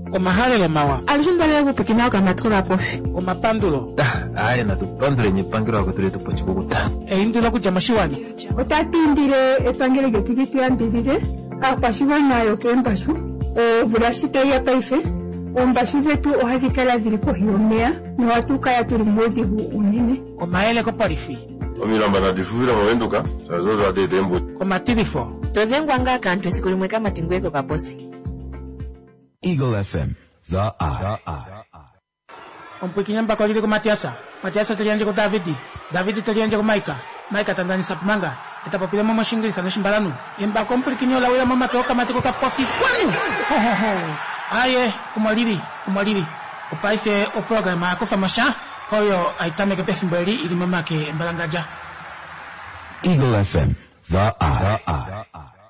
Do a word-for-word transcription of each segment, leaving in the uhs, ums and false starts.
O mahale lo mawa. Alushinda lego pekina ka matro la profi. O mapandulo. Aya na tupandule ni pangiro ko tule tupo chikukuta. E indulo ku jamashiwani. O tatindire e pangire ke tikitu yandire. A pashiwana yo ke mbashu. O vulasita ya taife. O mbashu vetu o hadikala diriko hiomea. Ni watu kaya tulimwezi hu unene. O maele ko parifi. O milamba na difuvira mwenduka. Azozo ade dembo. O matirifo. Todengwanga kantu sikulimweka matingweko kaposi. Eagle F M, the eye. On peut kinyamba kwa lile kwa Matiasa. Matiasa tulianje kwa Davidi. Davidi tulianje kwa Maika. Maika tandani sapmanga. Ita popile mama shingiri sana shimbalanu. Imba kompli kinyola wila mama keoka matiko ka pofi. Kwani? Ho ho ho. Aye, umaliri, umaliri. Upaife o programa akufa masha. Hoyo aitame ke pefimbeli ili mama ke mbalangaja. Eagle F M, the eye.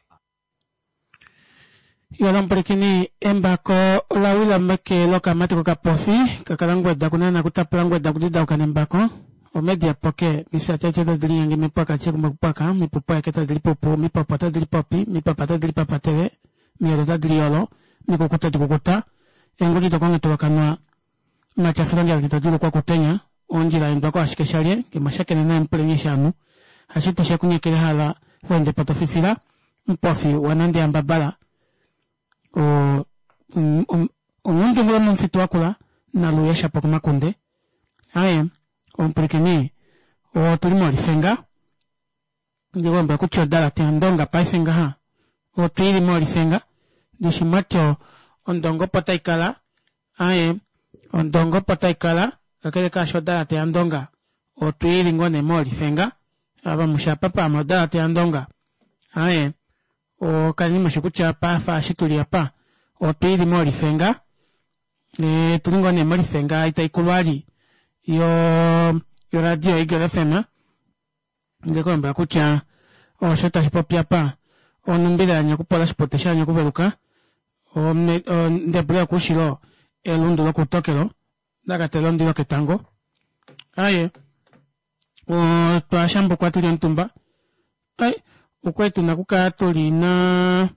Yolam perikini embako la wila meke loka matiko ka pofi kakalangwe da kunana kutapalangwe da kudida ukanembako o media poke misa chache da dili yangi mipaka cheku mpaka mipupa keta dili popo mipapa dili popi mipapa dili papa tele miyoza dili yolo mikukuta dikukuta engoli to konge to kanwa macha filanga kitadulu kwa kutenya onjira embako ashikeshalie kimashake na mpelenyesha anu hashita shakunya kile hala wende patofifila mpofi wanande ambabala o um um umundu ngula mfitu wakula na luyesha poko makunde aye omprekeni o tulimo lifenga ngomba kuchodala tandonga paisenga ha o tuili mo lifenga dishimacho ondongo pataikala aye ondongo pataikala kakele ka shodala tandonga o tuili ngone mo lifenga aba mushapa pa modala tandonga aye o kanima shikucha pa fa shitulia pa o pili mori fenga e tulingo ne mori fenga ita ikulwali yo yo radio Eagle F M ngeko mba kucha o shota hipopia pa o numbira nyakupola spotesha nyakuberuka o me o ndebrea kushiro elundu lo kutokelo daga telondi lo ketango aye o twa shambo kwa tuli ntumba ay ukwetu nakuka tolina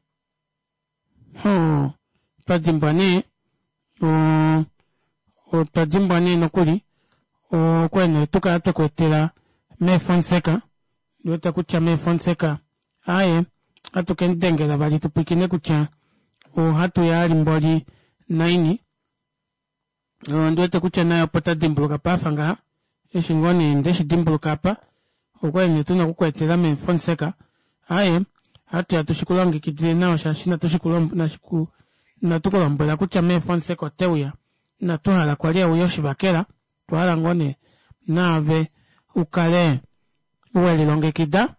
ho pajimbane o o pajimbane nokuli o kwene tuka tukwetela me Fonseca yota kucha me Fonseca aye atukendengela bali tupikine kucha o hatu ya limboli naini o ndote kucha nayo pota dimbuluka pafanga eshingoni ndeshi dimbuluka pa okwene tuna kukwetela me Fonseca aye hatu ya tushikulongi kidile nao shashina tushikulombo na shiku na tukolombo la kucha me Fonseca teuya na tuhala kwa lia uyoshi bakela tuhala ngone nave ukale uweli longe kida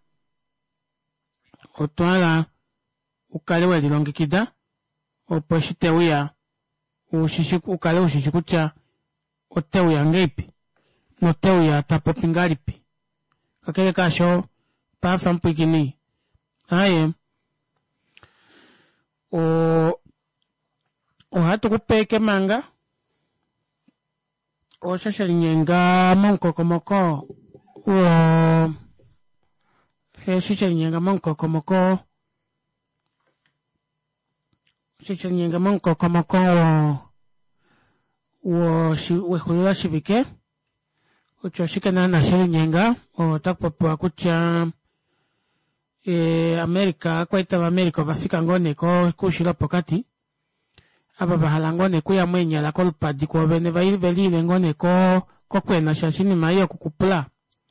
o tuhala ukale uweli longe kida o poshi teuya ushishiku ukale ushishikucha o teuya ngeipi no teuya tapopingalipi kakele kasho pafa mpikini aye o o hatu kupeke manga o shashalinyenga monko komoko o he shashalinyenga monko komoko shashalinyenga monko komoko o shi wehulula shivike ucho shikana na shalinyenga o takpopua kucha e Amerika kwa ita Amerika vafika ngone ko kushira pokati aba bahalangone kuya mwenya la kolpa di ko bene vai velile ngone ko ko kwena shashini mayo kukupla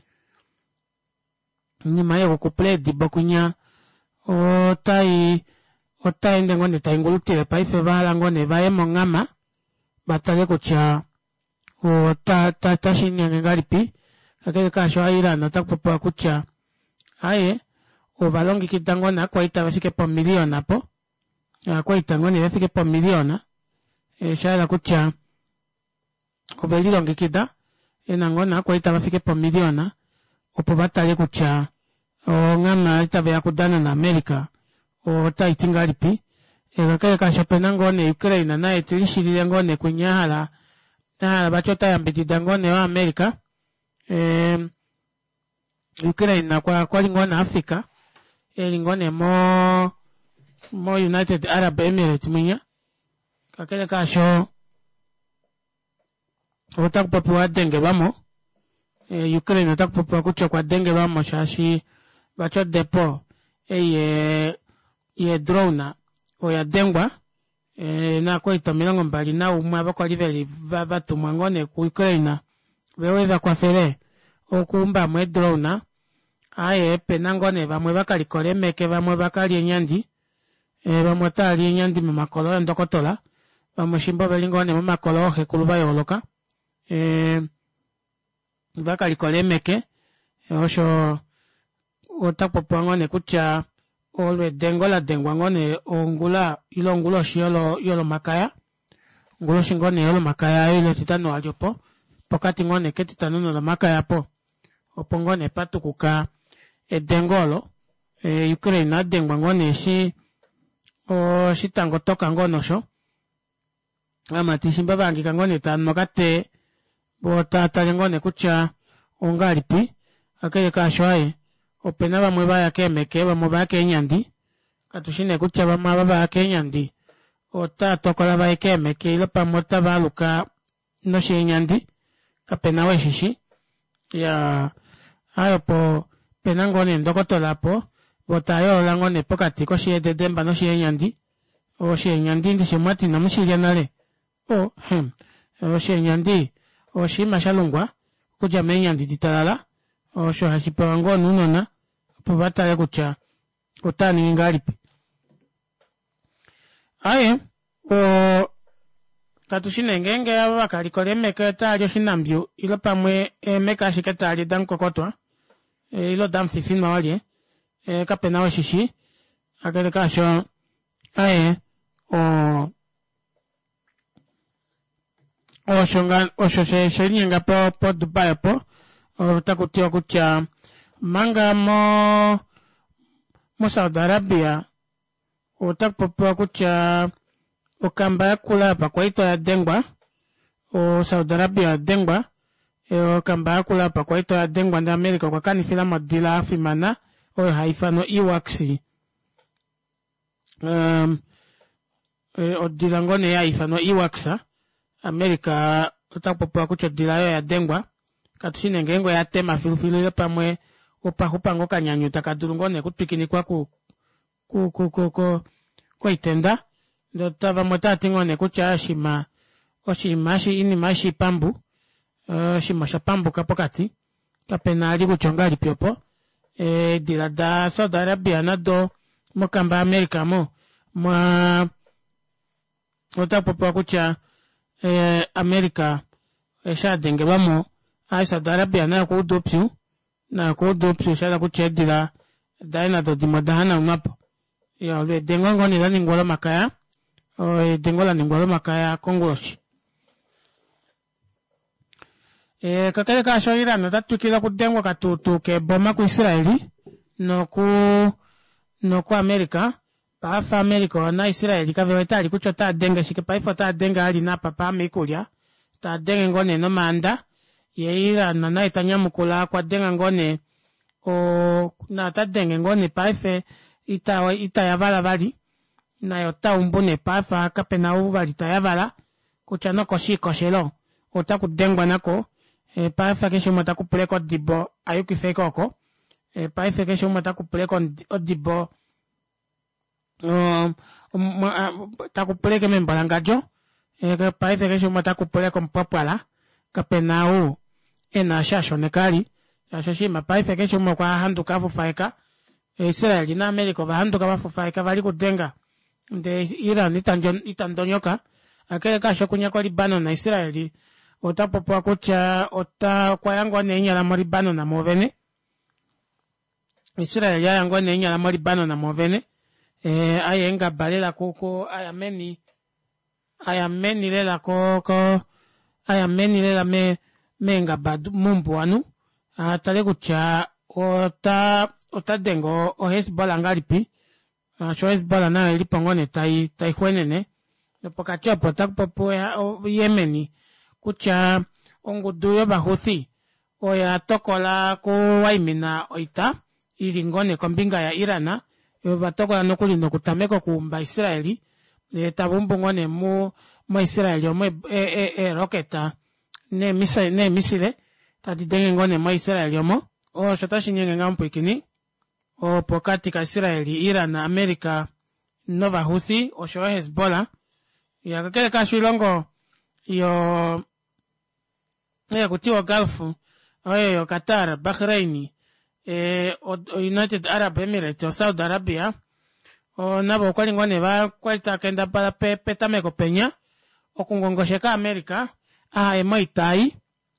ni mayo kukupla di bakunya o tai o tai ngone tai ngulutile paife vala ngone vae mongama batale kucha o ta ta ta shini ngaripi akele kasho aira na takpopa kucha aye o valongi kitangona kwa ita vasike po miliona po kwa ita ngoni vasike po miliona e shala kucha o velilongi kita ena ngona kwa ita vasike po miliona o po batale kucha o ngama ita vya kudana na Amerika o ta itingaripi e kakaya kashapena ngone Ukraine na itilishilile ngone kunyahala na bachota yambitida ngone wa Amerika e Ukraine na kwa kwa ngona Afrika elingone mo mo United Arab Emirates minya kakele kasho otakupopua denge bamo e, Ukraine otakupopua kucho kwa denge bamo shashi bacho depo e ye ye drona o ya dengwa e, na kwa itamilongo mbali na umwa bako liveli vatu mwangone ku Ukraine wewe kwa fere okumba mwe drona aye penangone bamwe bakalikole meke bamwe bakali enyandi e, bamwe tali enyandi mu makolo ndokotola bamwe shimbo belingone mu makolo hekuluba yoloka e, bakalikole meke e, osho otakupopua ngone kucha olwe dengola dengwa ngone ongula ilo ngulo shiolo yolo makaya ngulo shingone yolo makaya ile titano aliopo pokati ngone ketitano no makaya po opongone patukuka e dengolo e Ukraine na dengwa ngone shi o shitango toka ngono sho ama tishimba bangi kangone tano kate bota talengone kucha ongalipi akeye kashwaye opena bamwe baya kemeke bamwe bake nyandi katushine kucha bamwe baba ke nyandi ota tokola baya kemeke ilo pamota baluka no shi nyandi kapena we shishi ya ayo po penangone ndokotola po bota yo langone pokati ko shi de demba no shi nyandi o shi nyandi ndi shimati na mushilya nale o hem o shi nyandi o shi mashalungwa kuja menyandi ditalala o sho hashipango nunona po batale kucha utani ngalipi aye o katushine ngenge yaba kalikole meke talyo shinambyu ilo pamwe e, meka shiketali dan kokotwa e, ilo dan fifin mawali e, kapena wa shishi akele kasho aye o o shongan o shoshe shenyanga po po Dubai po o takutio kucha manga mo mo Saudi Arabia o takupopua kucha o kamba kula pa kwa ito ya dengwa o Saudi Arabia dengwa e o kamba kula pa kwa ito ya dengwa nda Amerika kwa kani filama dila afimana o haifano iwaksi um, e, o dilangone ya haifano iwaksa Amerika o takupopua kucha dila yo ya dengwa katushine ngengo ya tema filufilu ile pamwe upa hupango kanyanyu takadurungone kutpikini kwa ku ku ku ku ku kwa itenda ndo tava mwetati ngone kucha shima oshima shi ini mashi pambu uh, shima shapambu kapokati kapenali kuchongali piopo e dila da Saudi Arabia na do mokamba Amerika mo mwa otapopo kucha e Amerika e shadenge bamo ai Saudi Arabia na ku dopsu na ku dopsu shala kucha dila daina do dimodana unapo ya le dengongo ni lani ngolo makaya o dengola ni ngolo makaya kongoshi e kakele ka shoira no tatu kila kudengwa katutu ke boma ku Israeli no ku no ku America pa fa America na Israeli ka vetali kuchota denga shike pa ifota denga ali na papa mekulia ta denga ngone no manda ye ira na na itanyamukula kwa denga ngone o na ta denga ngone pa ife ita ita yavala bali na yota umbone pa fa kapena u bali ta yavala kuchano koshi koshelo otaku dengwa nako e pa fa kesho mata ku pleko dibo ayuki feko ko e pa fa kesho mata ku pleko dibo um ta ku pleke membalangajo e pa fa kesho mata ku pleko mpapala kapena u ena shasho nekali shasho ma pa fa kesho mo kwa handu kafu faika Israeli na Amerika bahanduka bafufaika bali kudenga nde Iran itanjon itandonyoka akele kasho kunya kwa Lebanon na Israeli otapopoa kucha ota kwa yango nenya la Lebanon na movene Israeli ya yango nenya la Lebanon na movene eh ayenga balela koko ayameni ayameni lela koko ayameni lela me menga badu mumbu anu atale kucha ota ota dengo o Hezbollah ngalipi uh, so Hezbollah na ilipongone tai tai hwenene no pokacho potak popo ya o Yemeni kucha onguduyo bahuthi o ya tokola ko waimina oita ilingone kombinga ya Irana yo batokola nokuli nokutameko kuumba Israeli e tabumbu ngone mu mo Israel yo mo e e e roketa ne misa ne misile tadi denge ngone mo Israel yo mo o shatashi nyenge ngampo ikini o pokati ka Israeli Iran na Amerika Nova Houthi o shoa Hezbollah ya kakele ka shilongo yo ya kutiwa Gulf oyo Qatar Bahrain eh o United Arab Emirates o Saudi Arabia o nabo kwali ngone ba kwalita kenda para pe petame ko penya o kungongosheka America a e moitai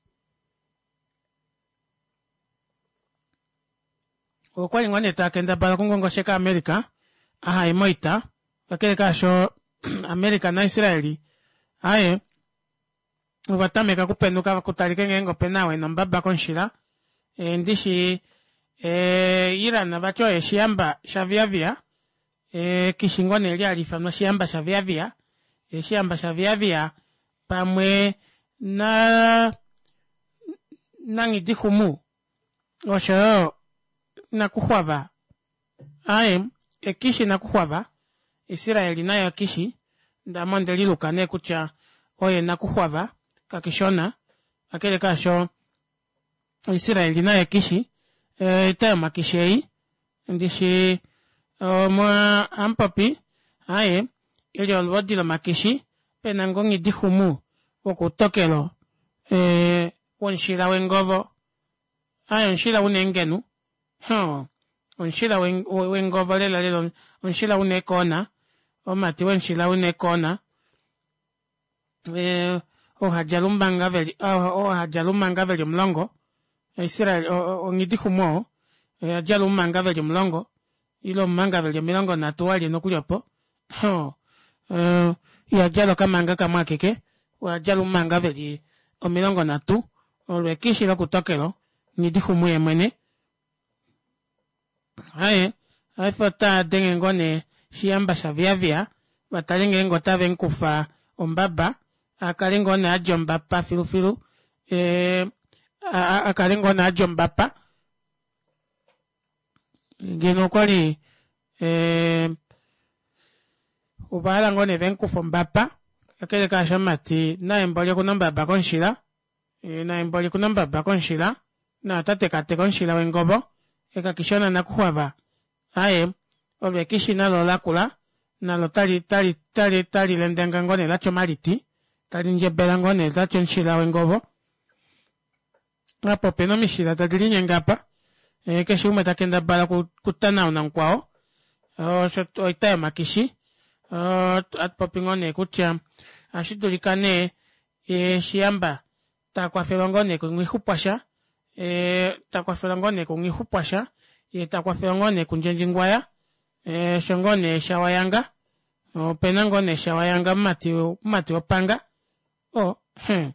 o kwali ngone ta kenda para kungongosheka America a e moita akele kasho America na Israeli aye ubatame ka kupenduka kutalike ngengo penawe nambaba konshira e ndishi e Iran bacho e shiamba shaviavia e kishingone eli alifano shiamba shaviavia e shiamba shaviavia pamwe na nangi dikumu osho na kuhwava aye e kishi na kuhwava Israeli nayo kishi ndamonde lilukane kucha oye na kuhwava kakishona akele kasho Israeli nayo kishi e tema kishei ndishi o mwa ampapi aye ili olwadi la makishi penangongi dihumu wokutokelo e wonshila wengovo aye onshila unengenu ho onshila wengovo lela lelo onshila unekona omati wenshila unekona e o hajalumbanga veli o hajalumbanga veli mlongo Israel o ngidihumo e hajalumbanga veli mlongo ilo manga veli mlongo natuwali nokulyopo ho eh ya jalo kamanga kama keke wa jalo manga veli o milongo natu olwe kishi lo kutokelo ngidihumo yemwene aye aifata denge ngone shiamba shaviavia batalenge ngota venkufa ombaba akalingo na ajombapa filufilu eh akalingo na ajombapa ngeno kwali eh ubala ngone venkufa ombapa akele ka shamati na embole kunamba konshila eh na embole kunamba konshila na tate kate konshila wengobo eka kishona na kuhwava aye olwe kishina lo lakula na lo tali tali tali tali lendenga ngone lacho maliti tali njebela ngone lacho nshila wengobo apo peno mishila tadili nyengapa e keshi umeta kenda bala kutana una nkwao o shot oitaya makishi o at popingone kutia ashidulikane e shiamba ta kwa felongone kungihupasha e ta kwa felongone kungihupasha e ta kwa felongone kunjenjingwaya e shongone shawayanga o penangone shawayanga mati mati opanga o hm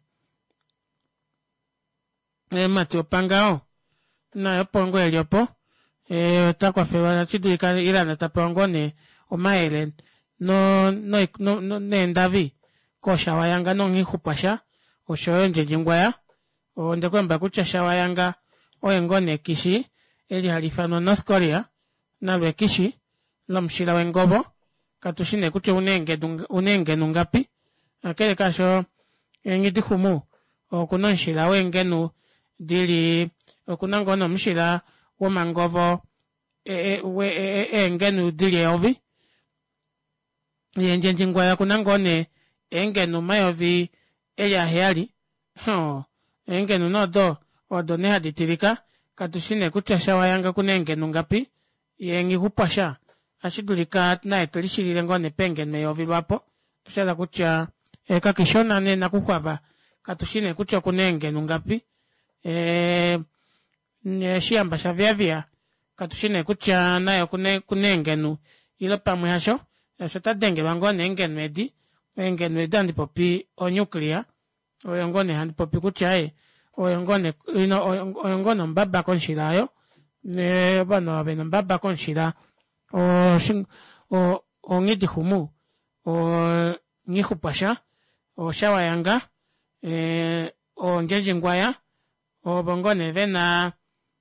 e mati opanga o na yopongo eliopo e ta kwa felongone chidulika Iran ta pongone o maelen no no no no nendavi ko shawayanga no ngihupasha o shoyenje jingwaya o ndekwamba kucha shawayanga o engone kishi eli halifano North Korea na lwe kishi lomshila wengobo katushine kuche unenge dunga, unenge nungapi akele kasho ngidikumu o kunonshila wengenu dili o kunangono mshila womangovo e e we e, e, e ngenu dili ovi yenje jingwaya kunangone engenu mayovi eya heali ho engenu nodo odone haditirika katushine kucha shawayanga kunengenu ngapi yengi hupasha ashidulika na etolishilile ngone pengen meyovilwapo tushala kucha e kakishona ne na kuhwava katushine kucha kunengenu ngapi e ne shiamba shaviavia katushine kucha nayo kune kunengenu ilo pamwe hasho shota denge bangone engenu edi engenu edandi popi o nuclear oyongone handi popi kuchae oyongone ino oyongone mbaba konshilayo ne bano abena mbaba konshila o shin o o ngidihumu o ngihupasha o shawayanga eh o ngejingwaya o bongone vena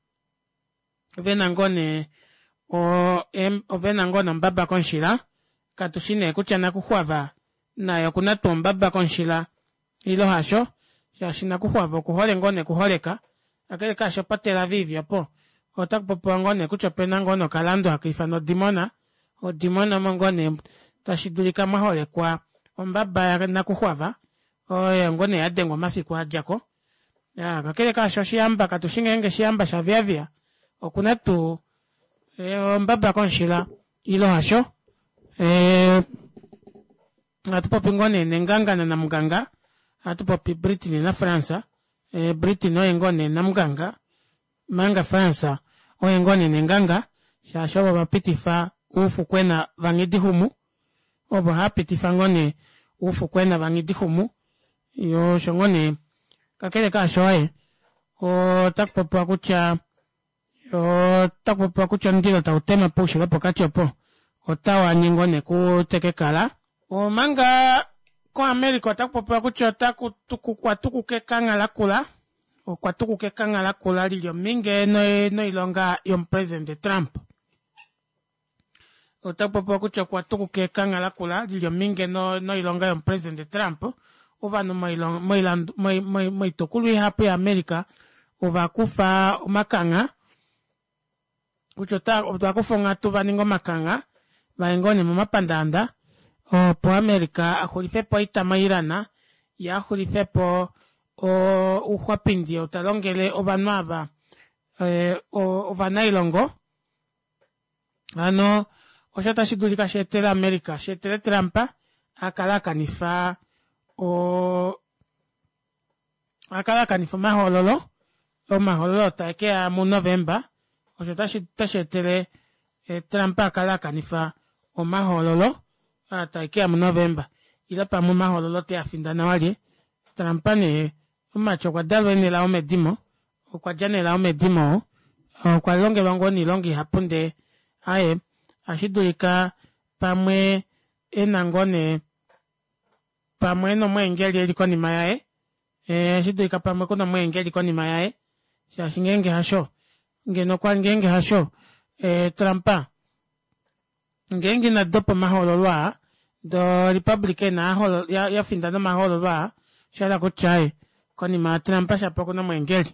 vena ngone o em o vena ngone mbaba konshila katushine kuchana kuhwava nayo kuna tumbaba konshila ilo hasho shashina kuhwava kuhole ngone kuholeka akele kasho patela vivyo po otakpopo ngone kuchopena ngono kalando hakifano dimona o dimona mongone tashidulika mahole kwa ombaba na kuhwava o ngone yadengo mafikwa jako ya kakele kasho shiamba katushingenge shiamba shavyavya okuna tu e, ombaba konshila ilo hasho eh atupopi ngone nengangana na mganga atupopi Britain na Fransa eh Britain no ngone na mganga manga Fransa o ngone nenganga shashoba bapitifa ufu kwena vangidi humu obo hapitifa ngone ufu kwena vangidi humu yo shongone kakele ka shoe o takpopo kucha o takpopo kucha ndilo ta utema pushi lapo kachopo otawa nyingone kuteke kala o manga ko America takpopo kuchota kutuku kwa tuku kekanga la kula o kwa tuku kekanga la kula lilio minge no no ilonga yom president Trump o takpopo kucho kwa tuku kekanga la kula lilio minge no no ilonga yom president Trump ova no mailong mailand mai mai mai tokulu hapo America ova kufa makanga kuchota ova kufonga tuba ningo makanga vaengone mumapandanda o po America akhulifepo itamairana ya akhulifepo o uhwapindi utalongele obanwaba eh o ovanailongo ano oshata shidulika shetela America shetele Trumpa akala kanifa o akala kanifa mahololo o mahololo taekea mu November oshata shetele eh, Trumpa akala kanifa o mahololo ataikea mu November ila pa mu mahololo te afinda na wali trampane macho kwa dalwe ni la omedimo o kwa jane la omedimo o kwa longe wango ni longi hapunde aye ashidulika pamwe enangone pamwe no mwengeli eliko ni mayae eh ashidulika pamwe kuna mwengeli ko ni mayae shashingenge hasho ngeno kwa ngenge hasho eh trampa ngengi na dopo mahololwa do Republican na holo ya, ya finda no mahololwa shala kuchai koni ma Trump sha poko na mwengeli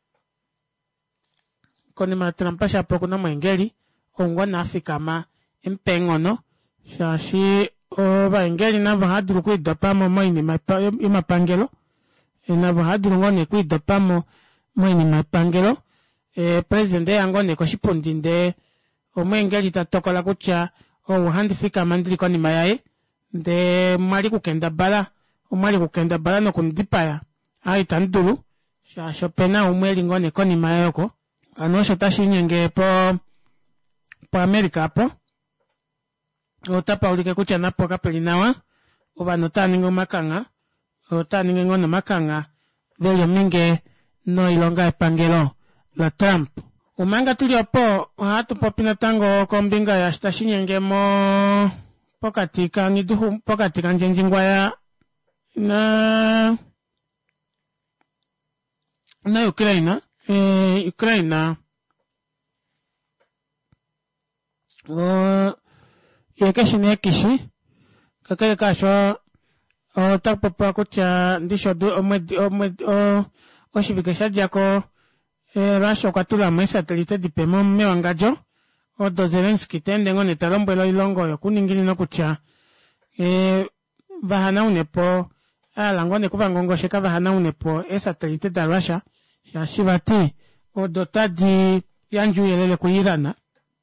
koni ma Trump sha poko na mwengeli ongo na Afrika ma empengo no shashi o bangeli na bahadru ku dopa mo moini ma imapangelo na bahadru ngone ku dopa mo moini mapangelo e president yango ko shipondinde omwengeli tatokola kucha o handifika mandili koni mayae de mali kukenda bala omali kukenda bala no kundipaya ai tandulu sha shopena umweli ngone koni mayoko anosho tashinyenge po po America po otapa ulike kucha napo kapelinawa obanotani ngomakanga otani ngono makanga velyo minge no ilonga epangelo la Trump umanga tuliopo hatu popina tango kombinga ya stashinyenge mo pokatika ngiduhu pokatika njenjingwa ya na na Ukraina eh Ukraina o yekeshine kishi kakele kasho o takpopo kucha ndisho do omedi omedi o oshivikesha jako eh rasho kwatula mwe satellite dipemo mewangajo o do Zelensky tende ngone talombo lo ilongo yo kuningini no kucha eh vahana unepo ala ngone kuva ngongo sheka vahana unepo e satellite da Russia ya shivati o do tadi yanju yelele kuirana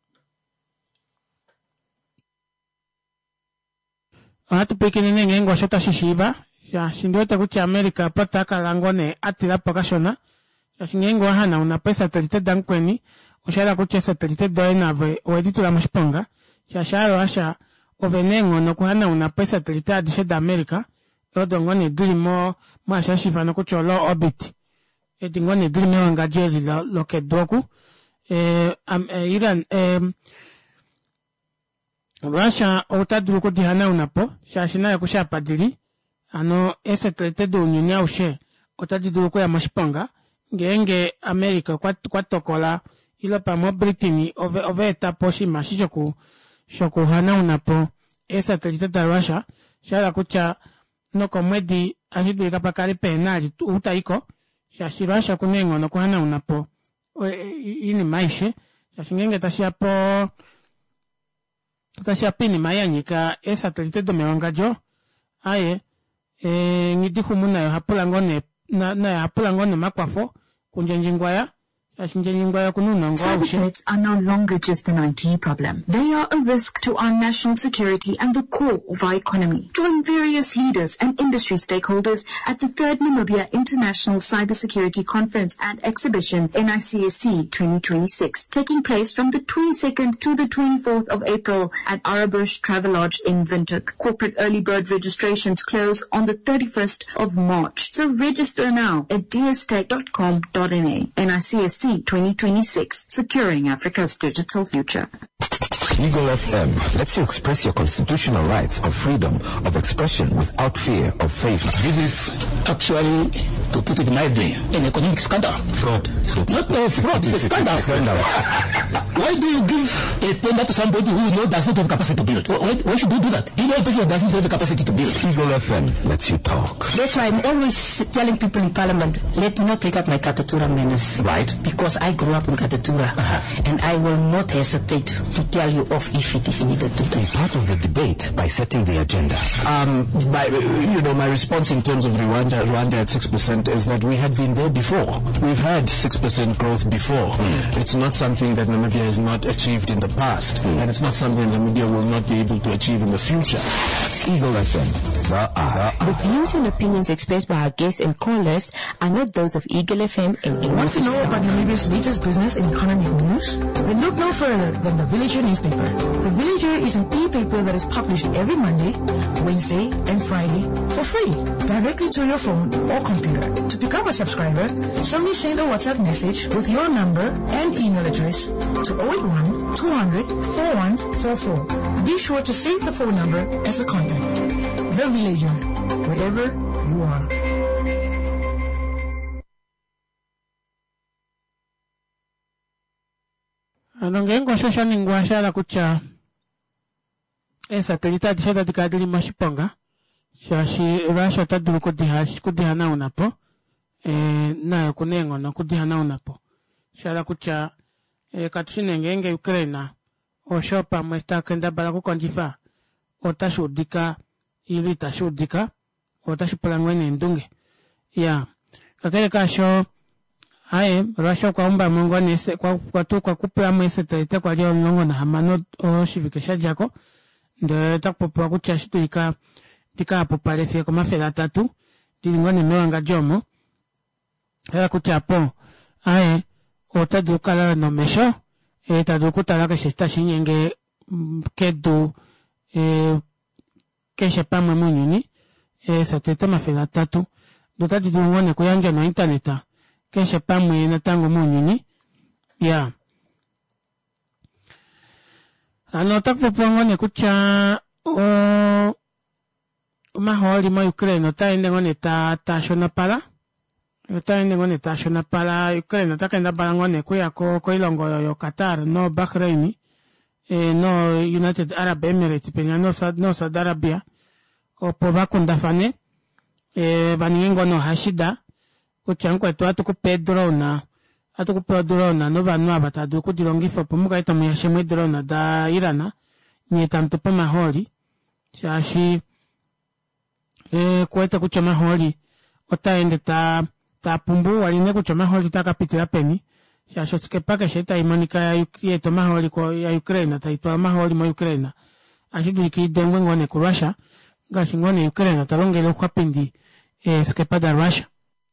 atu pekene nenge ngo shota shishiba ya shindota kucha America pataka langone atila pakashona ya shingengo hana una pesa satellite dankweni oshala kucha satellite dainave o editu la mashponga ya sharo asha ovenengo no kuhana una pesa satellite adishe da America odo ngone dilimo masha shifano kucha lo orbit edi ngone dilimo ngajeli lo, lo kedoku eh, um, eh Iran eh, Russia otaduru ko dihana unapo shashina ya kushapadili ano esetrete do nyunya ushe otaduru ko ya mashpanga ngenge America kwa kwa tokola ilo pa mo Britain ove ove tapo shima shishoku shoku hana unapo e satellite da Russia shala kucha no komedi ashidulika pakali penali utaiko shashi Russia kunengo no kuhana unapo ini maishe shashingenge tashiapo tashiapini mayanyika e satellite do mewangajo aye e ngidi humuna yo hapula ngone na na hapula ngone makwafo kunjenjingwaya. Cyber are no longer just an I T problem. They are a risk to our national security and the core of our economy. Join various leaders and industry stakeholders at the third Namibia International Cybersecurity Conference and Exhibition N I C S C twenty twenty-six, taking place from the twenty-second to the twenty-fourth of April at Arabush Travelodge in Windhoek. Corporate early bird registrations close on the thirty-first of March. So register now at d s tech dot com dot n a. N I C S C twenty twenty-six, securing Africa's digital future. Eagle F M lets you express your constitutional rights of freedom of expression without fear of failure. This is actually, to put it mildly, an economic scandal. Fraud. So not a fraud, it's a scandal. Scandal. Why do you give a tender to somebody who you know does not have capacity to build? Why, why should you do that? You know a person who doesn't have the capacity to build. Eagle F M lets you talk. That's why I'm always telling people in Parliament, let me not take up my Katatura menace. Right. Because I grew up in Katatura, uh-huh. and I will not hesitate to tell you off if it is needed to be part of the debate by setting the agenda. Um, my, you know, my response in terms of Rwanda, Rwanda at six percent is that we had been there before. We've had six percent growth before. Mm. It's not something that Namibia has not achieved in the past, mm. and it's not something Namibia will not be able to achieve in the future. Eagle F M, the eye. The views and opinions expressed by our guests and callers are not those of Eagle F M and Eagle. Want to know about Namibia's latest business and economic news? Then look no further than the Villager newspaper. The Villager is an e-paper that is published every Monday, Wednesday, and Friday for free, directly to your phone or computer. To become a subscriber, simply send a WhatsApp message with your number and email address to zero eight one, two hundred, forty-one forty-four. Be sure to save the phone number as a contact. The Villager, wherever you are. Anongengo shosha ningwasha la kucha esa telita tishata tikadili mashiponga shashi rasha tadulu kudiha kudiha na unapo e, na kunengo na kudiha na unapo shala kucha e, katushine ngenge Ukraina o shopa mwesta kenda bala kukonjifa o tashudika ili tashudika o tashipulangwene ndunge ya kakele kasho aye rasha kwa umba mungone se kwa kwa tu kwa kupea mwese tete kwa leo longo na hamano o shivikesha jako ndo takpopo kucha shituika tika popale fie kama fela tatu dilingone mwanga jomo era kucha po aye o tadukala no mesho e tadukuta la que se está shinyenge kedu e keshe pamwe munyuni e satete mafela tatu ndo tati dilingone kuyanja no interneta keshe pamwe na tango munyuni ya ano takpopo ngone kucha o maholi ma Ukraine ta ende ngone ta ta shona pala ta ende ngone ta shona pala Ukraine ta kenda bala ngone kuya ko ko ilongo yo Qatar no Bahrain e no United Arab Emirates penya no Saudi no Saudi Arabia o pova kundafane e baningo no hashida kuchankwa to atuku Pedro na atuku Pedro na no vanwa batadu kudilongifo pumuka ito muyashemwe drona da Irana ni tanto pa maholi shashi e kweta kucha maholi otaende ta ta pumbu waline kucha maholi ta kapitila peni shasho skepaka sheta imanika ya yeto maholi ko ya Ukraine ta itwa maholi mo Ukraine ashidu ki dengwe ngone ku Russia gashi ngone Ukraine talongele kwa pindi e skepada Russia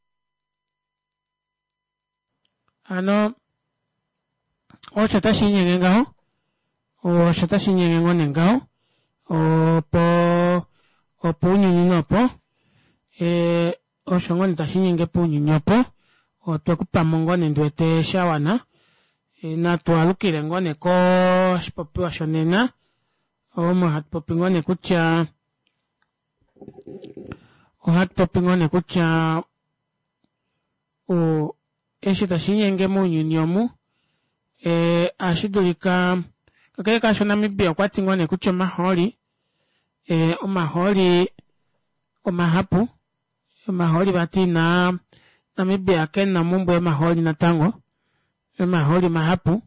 ano o chata shinye ngao o chata shinye ngone ngao o po o punyu nyopo e o shongoni tashinye nge punyu nyopo o tokupa mongone ndwete shawana e na tualukire ngone ko shipopi wa shonena o mo hat popi ngone kucha o hat popi ngone kucha o eshe tashinye nge munyu nyomu e ashidulika kakele kasho Namibia kwati ngone kucha maholi e omaholi omahapu omaholi bati na Namibia ken na mumbo emaholi natango emaholi mahapu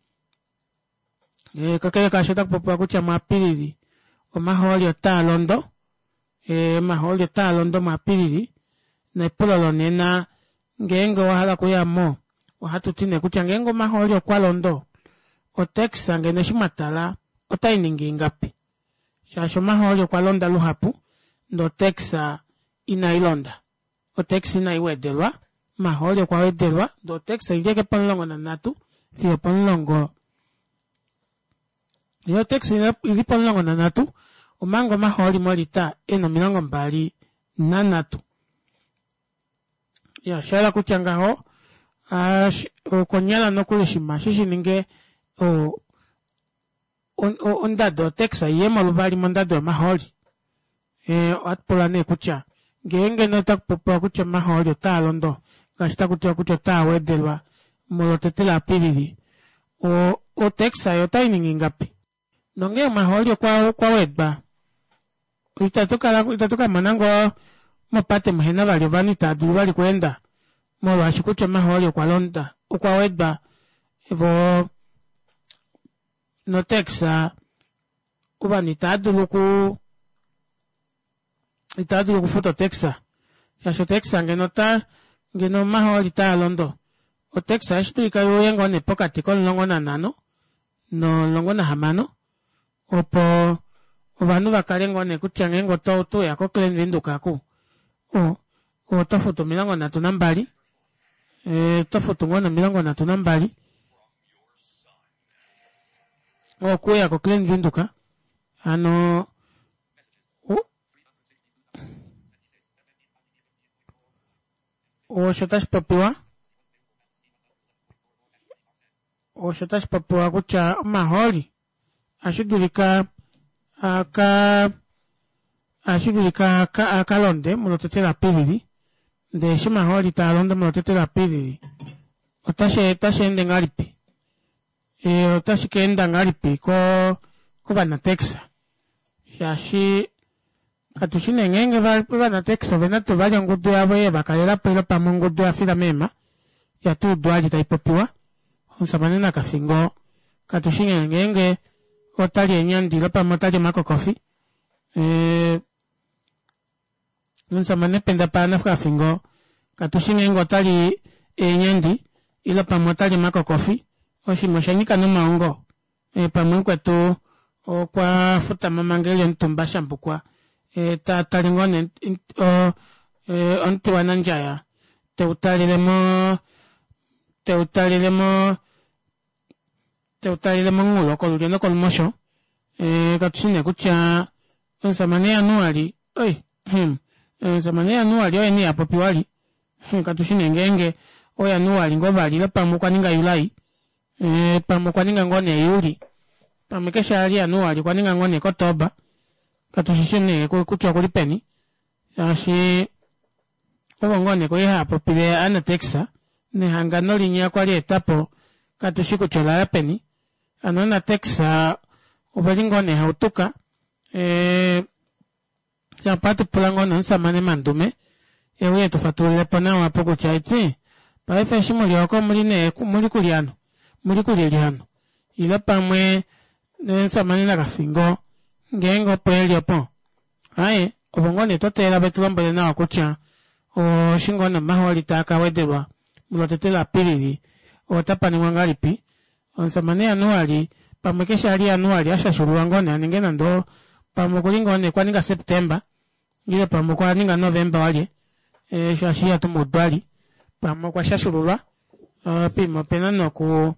e kakele kashota kupopua kucha mwapilili omaholi otalondo e maholi otalondo mwapilili na ipulolo nena ngengo wahala kuyamo wahatutine kucha ngengo maholi okwalondo oteksa ngene shimatala otainingi ngapi shasho maholi okwalonda luhapu ndo teksa inailonda oteksa inaiwedelwa maholi okwawedelwa ndo teksa ijeke ponlongo na natu fiyo ponlongo yo teksa ili ponlongo na natu omango maholi molita eno milongo mbali na natu ya shala kuchangaho uh, konyala nokule shima shishi ninge o on on dado teksa yemo lubali mondado maholi eh atpola ne kucha ngenge no tak popo kucha maholi talondo kashita kucha kucha tawedelwa molotetela pilili o o teksa yo tainingi ngapi nonge maholi kwa kwa wedba itatoka itatoka manango mopate muhena bali bani tadu bali kwenda mo washikucha maholi kwa londa kwa wedba evo no teksa kuba ni tadu luku itadu luku foto teksa yasho teksa ngenota ngeno maholi ta londo o teksa ishtu ikayo yengo ne pokati kon longo na nano no longo na hamano opo obanu bakalengo ne kuchangengo to to ya koklen winduka ku o o tofuto milango na tunambali eh tofuto ngona milango na tunambali o kuya koklen winduka ano o o shotash papua o shotash papua kucha maholi ashidulika aka ashidulika aka akalonde mulotetela pilili de shima holi talonde mulotetela pilili otashe tashe ende ngalipi e otashe kenda ngalipi ko kuba na teksa shashi katushine ngenge ba na teksa venato bali ngudu yabo ye bakalera pelo pa mungudu afira mema ya tu dwali taipopiwa onsamanena kafingo katushine ngenge otali enyandi lopa motali mako kofi eh nsa mane penda pa nafka fingo katushinga ngo tali enyandi ilopa motali mako kofi oshimoshanyika no maungo e pa mungu tu o kwa futa mamangele ntumba shambukwa e ta talingone o e onti wananjaya te utalilemo te utalilemo te utalilemo ngulo kolulendo kolmosho e katusine kucha nsamane anuali oi hm nsamane anuali oye ni apopiwali katusine ngenge oya anuali ngobali la pamukwa ninga yulai e pamukwa ninga ngone yuli pamekesha ali anuali kwa ninga ngone kotoba katushine kucha kulipeni yashi obongone ko ya apopile ana teksa ne hangano linya kwa etapo katushiko chola yapeni anona teksa obalingone hautuka eh ya patu pulango nansa mane mandume ewe tufatule pana wapo kuchaiti pa efe shimo lyoko muline muri kuliano muri kuliano ila pamwe nansa mane na kafingo ngengo pelio po aye obongone totela betulombe na kucha o shingona maholi taka wedelwa mulotetela pilili o tapani wangalipi onsamane anuali pamekesha ali anuali asha shuluangone aningena ndo pamukulingone kwa ninga September ile pamukwa ninga November wali e shashia tumudwali pamukwa shashulula uh, pimo pena no ku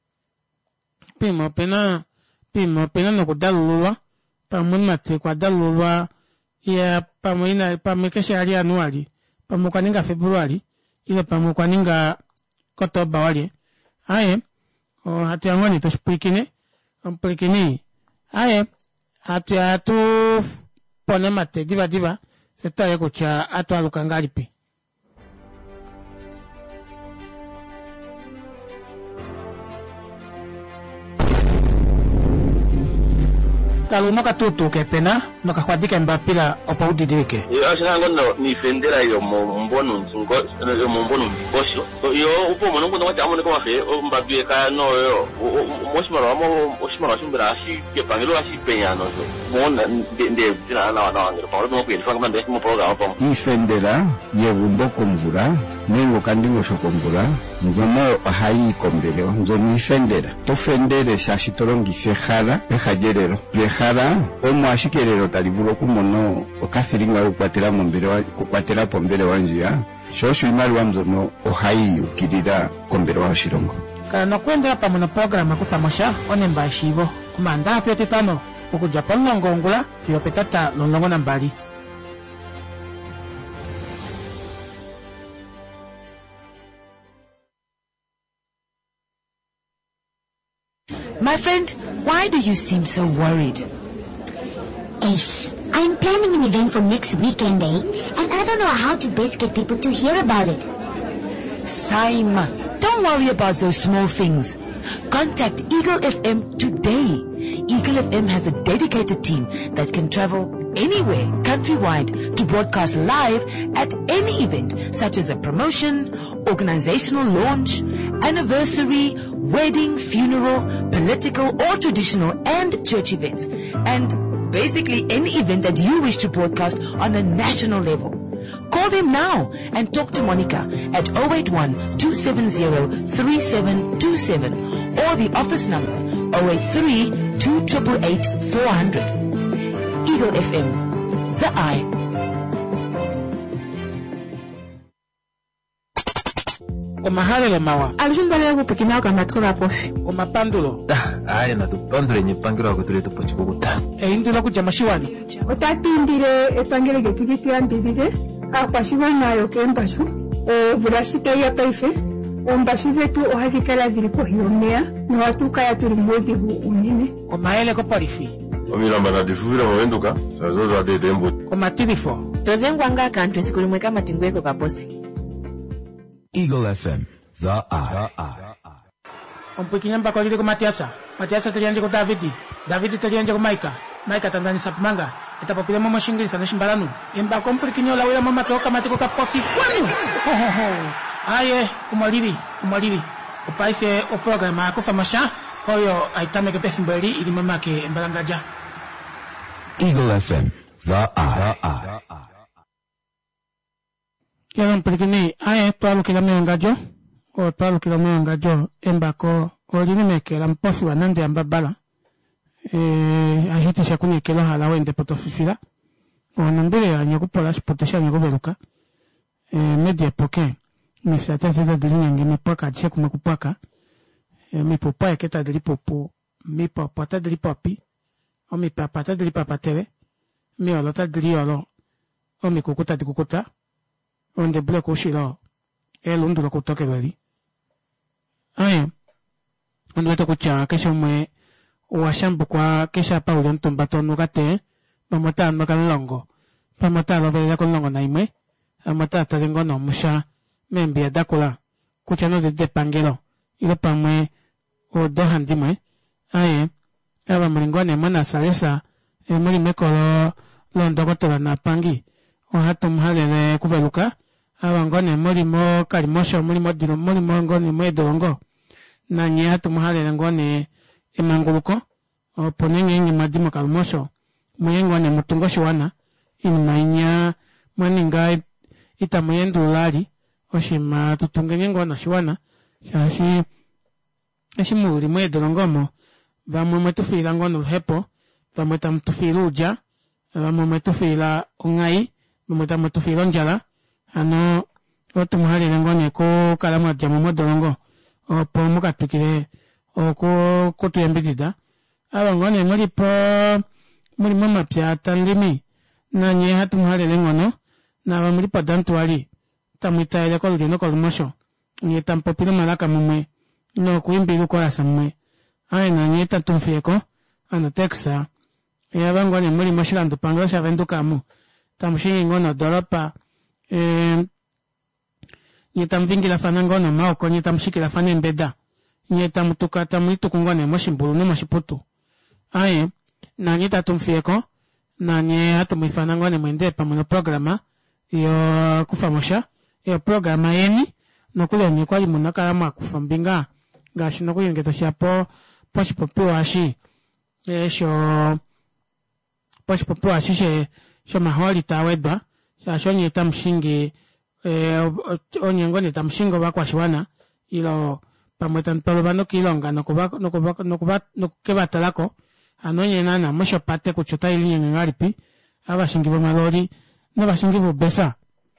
pimo pena pimo pena no kudalulwa pamunmate kwa dalulwa ya pamuina pamekesha ali anuali pamukwa ninga February ile pamukwa ninga Kotoba wali aye o hati angoni to spikine amplikini aye hati atu pone mate diva diva seta yeko cha atu alukangalipi Talu no katutu ke pena no kakwadika mbapila opa udidirike. Yo asina ngono ni fendera yo mbonu ntungo yo mbonu ngosho. Yo upo mono ngono wacha mono kwa fe o mbabie ka no yo. Moshimaro mo moshimaro shimbira shi ke pangelo shi penya no so. Mona de dina na na ngiro pa no pe fa ngamba mo program pa. Ni fendera ye bumbo komvura nengo kandingo shokomvura nzomo hayi kombele nzo ni fendera. To fendere shashi torongi se jara e hajerero. Hara omo ashikerero talivulo kumono okathiringa ukwatera mombere wa kukwatera pombere wanjia shosho imali wa mzono ohayi ukirira kombere wa shirongo kana kwenda pa mono program kusamasha onemba shivo kumanda afyo titano okuja ponongongula fyo petata lolongo nambali. My friend, why do you seem so worried? Ace, I'm planning an event for next weekend, eh? And I don't know how to best get people to hear about it. Saima, don't worry about those small things. Contact Eagle F M today. Eagle F M has a dedicated team that can travel anywhere countrywide to broadcast live at any event, such as a promotion, organizational launch, anniversary, wedding, funeral, political or traditional and church events, and basically any event that you wish to broadcast on a national level. Call them now and talk to Monica at zero eight one, two seven zero, three seven two seven or the office number zero eight three, two eight eight, four hundred. Eagle F M, the eye. Omahalele mawa. Alujumbale yangu pekina kama tukola pofi. Omapandulo. Aya na tupandule nyepangiro wakutule tupochikukuta. E indula kujamashiwani. Otapindire epangire getugitu yambirire. Akwashiwana yo kembashu. O burashita ya taife. Ombashu vetu ohadikala diriko hiomea. Nwatuka ya tulimwezi hu unine. Omaele ko parifi. Omilamba na difuvira mwenduka. Sazozo ade dembo. Omatirifo. Todengwanga kantu sikulimweka matingweko kaposi. Eagle F M, the eye. Ompukinyamba kwa lile kwa Matiasa. Matiasa talianje kwa Davidi. Davidi talianje kwa Maika. Maika tandani sapmanga. Itapapile mama shingiri sana shimbalanu. Imba kompukinyola wila mama keoka matiko kapofi. Kwani? Ho ho ho. Aye, umaliri, umaliri. Upaife o programa kufa masha. Hoyo aitame ke pefimbeli ili mama ke mbalangaja. Eagle F M, the eye. Yalo mpirikini, aye, tualu kila meongajo, o tualu kila meongajo, embako, o lini meke, la mpofi wa nande ambabala, e, ahiti shakuni kelo halawe ende potofifila, o nambile ya nyokupola, spotesha nyokuberuka, e, media poke, mifisate zeta dili yangi mipaka, cheku mekupaka, e, mipopa ya keta dili popo, mipopata dili popi, o mipapata dili papatere, mi olota dili olo, o mikukuta di kukuta, onde bule kushilo el undu kutoke bali aye onde to kucha kesho mwe washambu kwa kesha pa ulen tumbato no kate mamata no kalongo pamata lo bele kolongo na imwe amata talengo no musha membia dakula kucha no de pangelo ile pamwe o do handimwe aye aba mlingone mana salesa e muli mekolo londo kotola na pangi o hatum halele kubeluka abangone muri mo karimosho muri mo diro muri mo ngone mo edongo na nya tumhale ngone emanguluko o ponenge ngi madimo karimosho muyengone mutungosho wana in mainya maninga itamoyendu lali oshima tutungenge ngona shiwana shashi ashimuri mo edongo mo vamwe metufila ngono hepo vamwe tamtufiluja vamwe metufila ungai vamwe tamtufila njala ano otu mahali ngone ko kalama jamu modongo o po muka tukire o ko ko tuyembidida aba ngone muri po muri mama pya tanlimi na nye hatu mahali ngono na ba muri padantu wali tamita ile ko lino ko mosho nye tampo pilo malaka mumwe no kuimbi ko asa mumwe ai na nye tatumfie ko ana teksa ya ba ngone muri moshilando panglo sha venduka mu tamshingi ngono doropa eh nyeta mvingi la fanango no maoko nyeta mshiki la fanen beda nyeta mtuka tamuitu kungone moshimbulu no moshiputu aye nanyi tatumfieko nanyi hatumifana ngone mwende pamono programa iyo kufamosha iyo programa yeni nokule ni kwa limuna kala kufambinga gashi nokule ngeto shapo poshi popi washi esho poshi popi washi she sho maholi tawedba sha nye tamshingi eh onye ngone tamshingo bakwa shwana ilo pamweta ntolo bano kilonga nokuba nokuba nokuba nokeba talako anonye nana musho pate kuchota ili ngaripi abashingi bo malori no bashingi bo besa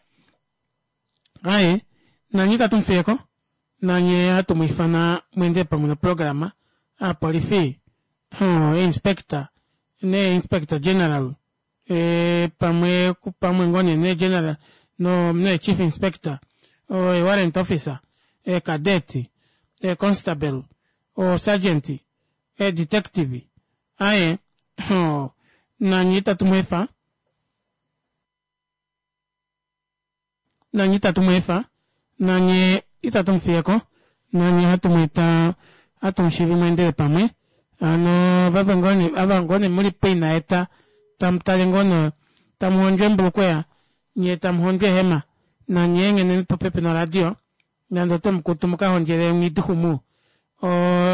ai nanyi tatumfeko nanyi atumifana mwende pamono programa a polifi oh inspector ne inspector general eh pamwe kupamwe ngone ne general no ne chief inspector o warrant officer e cadet e constable o sergeant e detective ai oh nanyi tatumwefa nanyi tatumwefa nanyi itatumfieko nanyi hatumwita hatumshiri mwendele pamwe ano vavangone avangone muri peina eta tamtale ngono tamuhonjwe mbulukwea nye tamuhonjwe hema na nyenge nene popepe na radio nando to mkutu mukahonjele mwiduhumu o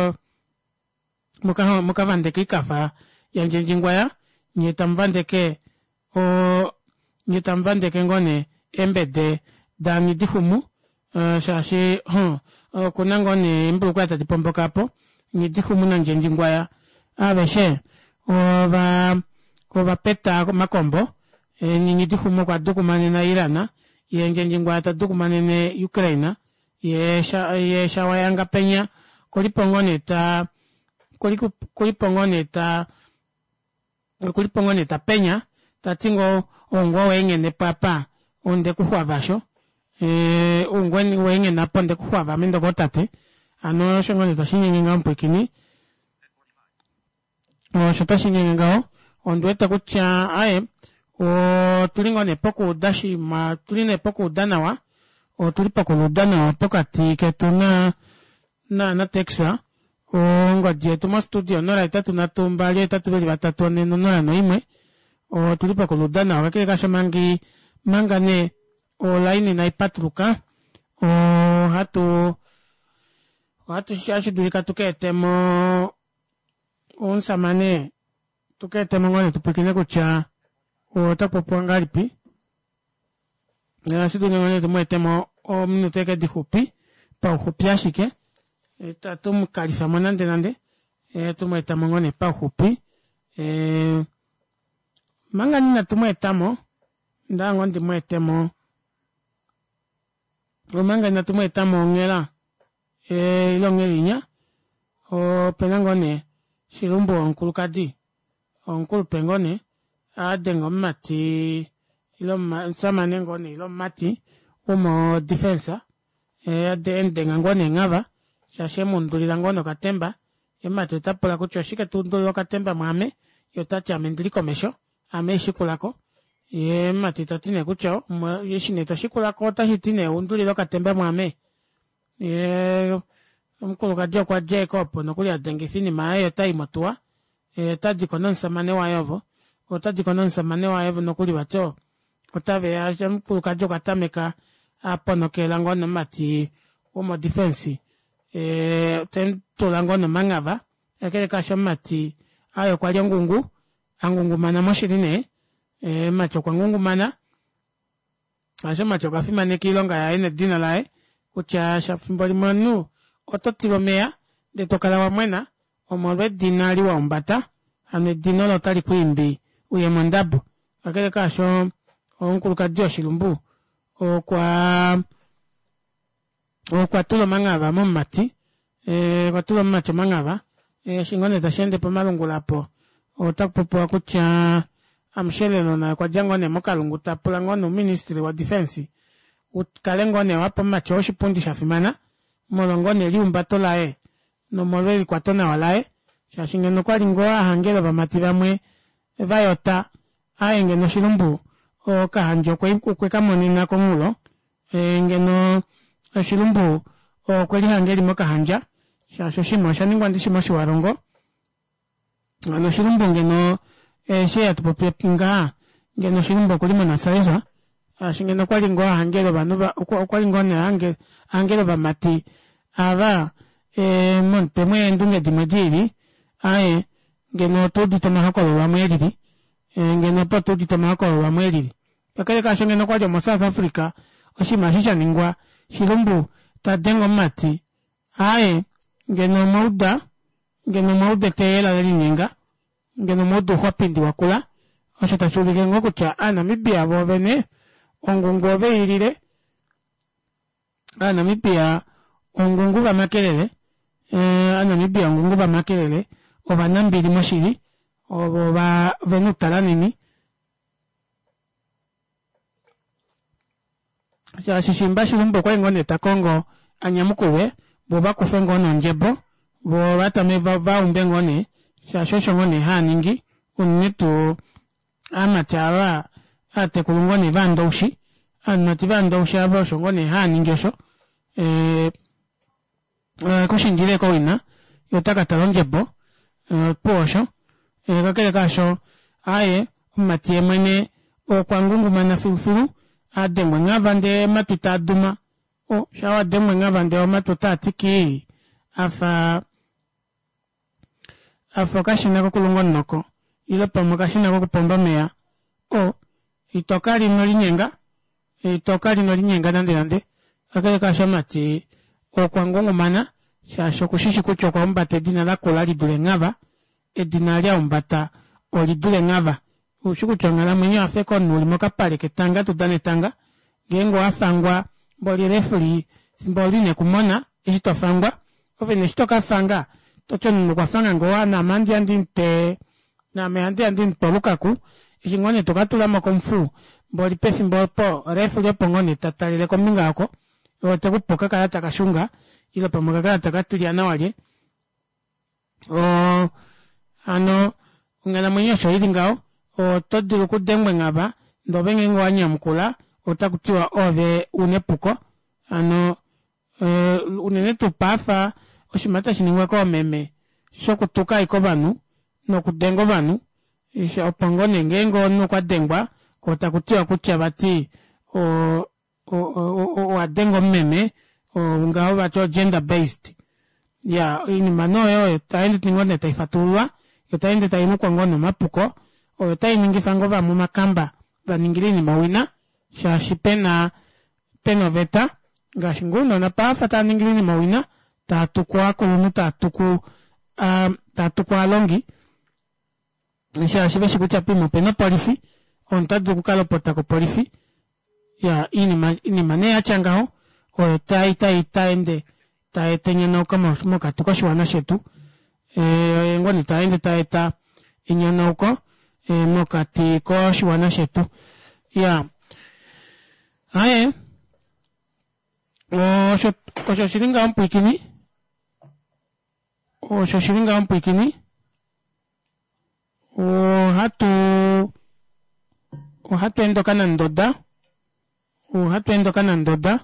muka mukavandeke ikafa yanjenjingwaya nye tamvandeke o nye tamvandeke ngone embede da mwiduhumu Uh, shashi huh uh, kuna ngone mbulukwa tatipombo kapo nyidihumu na njenjingwaya aveshe ova ova peta makombo e, nyidihumu kwa dukumane na Irana ye njenjingwaya ta dukumane ne Ukraina ye sha ye shawayanga penya kolipongone ta koliku kolipongone ta kolipongone ta penya tatingo ongo wengene papa onde kuhwa vasho eh ungweni wenge naponde kuhwava mindo gotate ano shongone tashinye ngampo kini o shotashinye ngao ondweta kucha ae o tulingone poko dashi ma tuline poko danawa o tulipa ko danawa pokati ketuna na na texa o ngoje tuma studio nora itatu na tumbali itatu bali batatu ne nora no imwe o tulipa ko danawa kile kashamangi mangane o laini na ipatruka o hatu hatu shashi durika tukete mo unsa mane tukete mo ngone tupikine kucha o tapopo ngaripi na shidu ngone tumete mo o minuteke di hupi pa hupi ashike eta tum kalifa monande nande e tumeta mo ngone pa hupi e mangani na tumeta mo ndango ndi mwete mo Romanga na tumo etamo ngela e ilongelinya o penangone shirumbo onkulu kadi onkulu pengone adengo mati ilo samane ngone ilo mati umo defensa e ade endenga ngone ngava shashe mundulira ngono katemba e mate tapola kuchoshika tundulo katemba mwame yotati amendili komesho ame shikulako ye mati tatine kucho yeshine tashikulako tahitine undulilo katemba mwame ye mkulu kadio kwa Jacob nokuli adengifini maayo taimotua e taji kononsa mane wayovo otaji kononsa mane wayovo nokuli bato otave ya mkulu kadio katameka aponokela ngono mati umo defense e tento langono mangava ekele kasho mati ayo kwa ngungu angungu mana moshirine e macho kwa ngungu mana asha macho kafima ne kilonga ya ene dina lae ucha shafimbali manu ototilomea de tokala wa mwena omolwe dinali wa umbata ane dinolo tali kuimbi uye mondabu akele kasho onkulu kadio shilumbu o kwa o kwa tulo mangava momati e kwa tulo macho mangava e shingone tashende pa malungulapo o takpopo akucha amshelelo na kwa jangone mokalungu tapula ngono ministry wa defense ukalengone wapo macho oshipundi shafimana molongone liumba tolae no molweli kwa tona walae shashingeno kwa lingoa hangelo bamativamwe vayota aenge no shilumbu o kahanjo kwe kwe kamoni na komulo e ngeno shilumbu o kweli hangeli moka hanja shasho shimo shaningwa ndishimo shiwarongo ano shilumbu ngeno e share tupopia pinga ngeno shilumbu kulima na saiza ashingeno kwali ngo hangelo banuba kwali ngo ne hange hangelo ba mati aba e monte mwe ndunge dimajiri ae ngeno todi tamahako wa mweliri ngeno pa todi tamahako wa mweliri akale ka shingeno kwali mo South Africa oshima hisha ningwa shilumbu ta dengo mati ae ngeno mauda ngeno mauda teyela lininga ngeno modu hwapindi wakula oshita chulike ngoku cha ana mibia bovene ongungu oveirire ana mibia ongungu ba makelele eh ana mibia ongungu ba makelele oba nambiri moshiri oba venutala nini cha shishimba shilumbo kwa ngone takongo anyamukuwe boba kufengo nonjebo boba tameva va umbengone cha shosho ngone haningi unitu amachara ate kulungone vandoushi anati vandoushi abo shongone haningi sho eh kushindire ko ina yotaka talonjebo posho eh kakele kasho aye matie mene o kwangungu mana fulfulu ademwe ngavande matuta duma o shawa demwe ngavande o matuta tiki afa afa kashina ko kulungon noko ila pamo kashina ko pomba mea o itokari no linyenga itokari no linyenga nande nande akale kasha mati o kwangungu mana shasho kushishi kucho kwa mbate dina la kolali dule ngava edina lya umbata oli dule ngava ushuku chongala mwenye afeko nuli moka pale ketanga tudane tanga gengo afangwa mboli refuli simboli ne kumona ishito fangwa ovene shitoka fanga tocho nukwa fanga ngoa na mandi andinte na me andi andinte lukaku ishingone tokatula makomfu mboli pesi mbolpo refuli pongone tatalile kominga ako ote kupoka kaya takashunga ilo pamoka kaya takatulia na wale o ano ngala mwenye shohidi ngao o todiru kudengwe ngaba ndobenge ngwanya mkula otakutiwa ove unepuko ano e, unenetu pafa oshimata shiningwe ko meme shokutuka iko banu no kudengo banu isha opangone ngengo no kwa dengwa ko takutiwa kucha bati o o o o adengo meme o ngao bacho gender based ya ini manoyo taende tingone taifatulwa yotaende tainu kwa ngono mapuko o tai ningi fango va muma kamba va ningilini mawina sha shipena penoveta gashinguno na pafa ta ningilini mawina ta tukwa kulunu ta tuku um, ta tukwa longi sha shibe shikucha pimo peno polifi on ta duku kalo potako polifi ya ini ma, ini manea changao o tai tai taende tai tenye na kama moka tukashwana shetu e ngoni taende taeta inyana uko e mokati ko shwana shetu ya aye o sho o sho shiringa ampikini o sho shiringa ampikini o hatu o hatu endo kana ndoda o hatu endo kana ndoda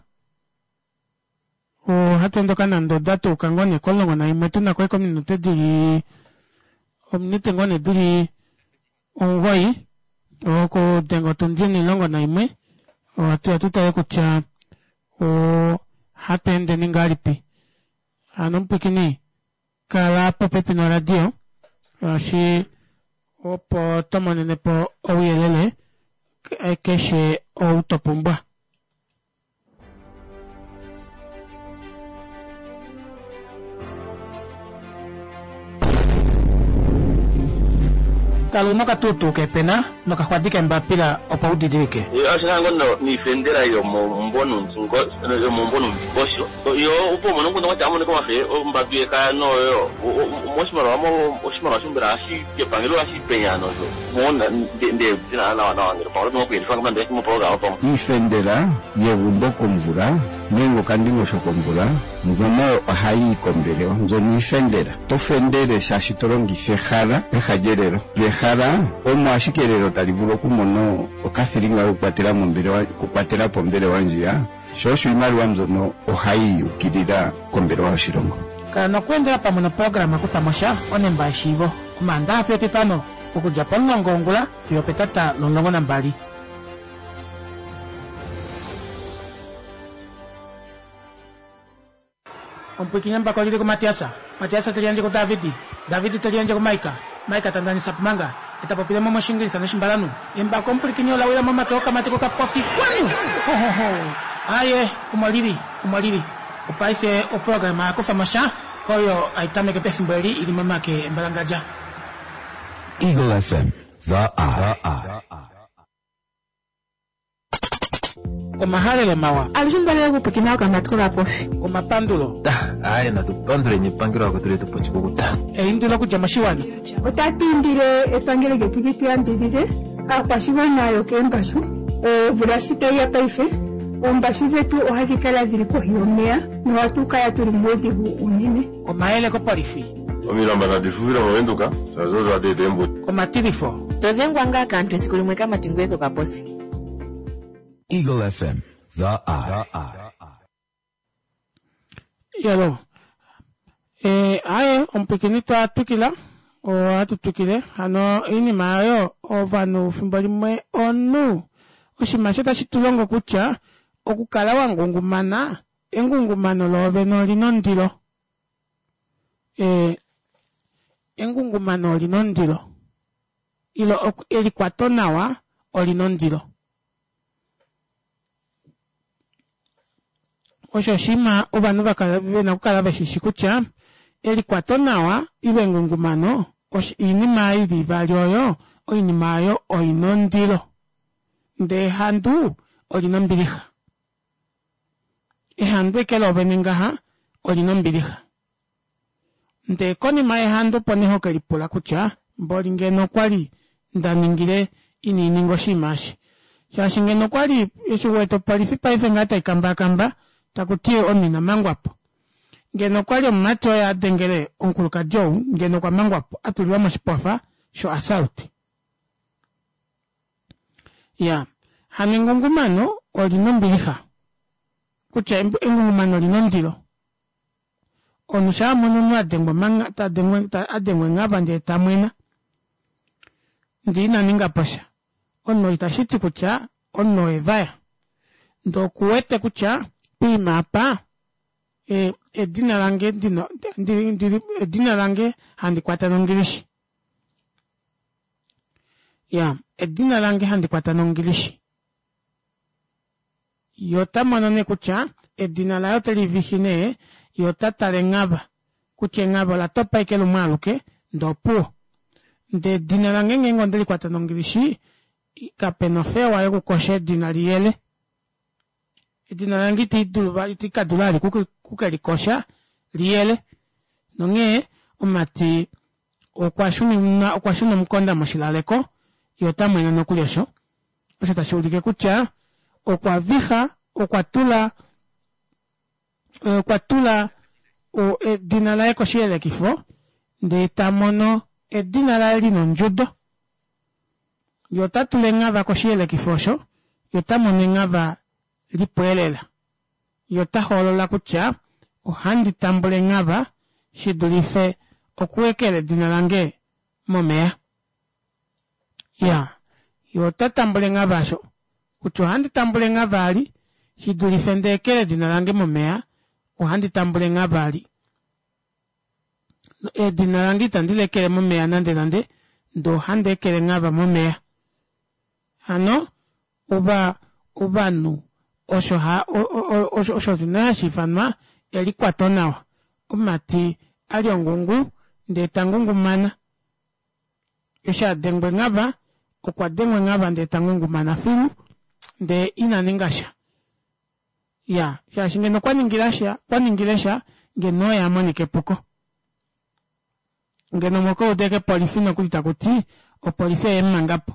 o hatu endo kana ndoda to kangone kolongo na imetuna kwa community diri omnite ngone diri ongoi o ko dengo tunjini longo na ime o atu atu tae kucha o hatu ende ningaripi anompikini kala po pepi no radio o shi o po tomanene po oyelele keshe o utopumba kalau noka tutu ke pena noka kwadika mbapila opa udidirike yo asina ngono ni fendera yo mo mbonu ntungo yo mo mbonu bosho yo upo mo ngono kwa tamu ne kwa fe o mbabie ka no yo moshimaro mo moshimaro shumbira ashi ke pangelo ashi penya no yo mo na de dina na na ngiro pa no kwa fanga mande mo proga opa ni fendera ye bundo komvura nengo kandingo shokomvura nzomo hayi kombele nzo ni fendera to fendere shashi torongi fehara ehajerero lehara omo ashikerero talivulo kumono okathiringa ukwatera mombere wa kukwatera pombere wanjia shosho imali wa mzono ohayi ukirira kombere wa shirongo kana kwenda hapa mna program kusamasha onemba shivo kumanda fyo titano okuja pongongongula fyo petata lolongo na mbali. Ompukinya mpaka lili ku Matiasa. Matiasa telianje ku Davidi. Davidi telianje ku Maika. Maika tandani sapmanga. Itapopile momo shingiri sana shimbalanu. Imba kompukinya la wila mama keoka matiko ka pofi kwanu. Ho ho ho. Aye, umwaliri, umwaliri. Upaife o programa kufa masha. Koyo aitame ke pefimbeli ili mama ke mbalangaja. Eagle F M, the R. Omahale le mawa. Alumbale ku pekina ka matiko ka pofi. Omapandulo. Aye na tupandule nyipangiro ako tuli tupo chikukuta. E indulo kuja mashiwani. Otatindire epangele ke tukitu yandidire. Apashiwana yo ke mbashu. O burasita ya taife. Ombashu vetu ohakikala diri ko hiomea. No atuka ya turi mwezi hu unene. Omaele ko porifi. Omiramba na difuvira mwenduka. Sazozo wa dedembo. Omatirifo. Todengwanga kantu esikulimweka matingweko ka posi. Eagle F M, the R. Yalo. Eh, aye, ompikinito atukila. O atutukile. Ano, ini mayo. O vanu fimbali mwe onu. Oshimasheta shitulongo kucha. Okukala wangungumana. Engungumano lobe no linondilo. Eh, engungumano linondilo. Ilo eli kwatonawa olinondilo. Osho shima ubanu bakala bena kukala bashishikucha eli kwatonawa ibe ngungumano osh inima ili balyoyo o inima yo o inondilo nde handu olinambiliha e handu ekelo beningaha olinambiliha nde koni mae handu poneho kelipula kucha mbolingeno kwali ndaningile ini ningo shimashi shashingeno kwali eshuweto palifipa ife ngata ikamba kamba takutie onina mangwapo ngeno kwali macho ya dengele onkuluka jow ngeno kwa mangwapo atuliwa mashipofa sho assault ya haningungumano olinombiliha kucha engungumano linondilo onusha mununu adengwa manga ta dengwa ta adengwa ngaba nde tamwena ndina ninga posha onno itashiti kucha onno evaya ndo kuwete kucha pima pa e edina lange dino ndi edina lange handi kwata nongilishi ya edina lange handi kwata nongilishi yota monone kucha edina la televishine yota talengaba kuche ngaba la topa ikelu maluke ndo pu nde edina lange ngengo ndeli kwata nongilishi kapenofea wa yoku koshe dina liele edina langi ti dulubali ti kadulali kuka likosha liele nonge omati okwashuni mna okwashuni mkonda mashilaleko yota mwena nokulesho osho tashulike kucha okwaviha okwatula okwatula o edina la ekoshiele kifo nde tamono edina la elino njudo yota tulengava koshiele kifosho yota monengava lipuelela yota holola kucha ohandi tambule ngaba shidulife okuwekele dina lange momea ya yota tambule ngaba sho kucho handi tambule ngabali shidulife ndekele dina lange momea ohandi tambule ngabali e dina lange tandilekele momea nande nande ndo handekele ngaba momea ano uba ubanu osho ha osho osho dina shifanwa eli kwatonawa umati aliongungu nde tangungu mana isha dengwe ngaba okwa dengwe ngaba nde tangungu mana fimu nde ina ningasha ya ya shingeno kwa ningilasha kwa ningilasha ngeno ya monike poko ngeno moko udeke polifino kulitakuti o polife mangapo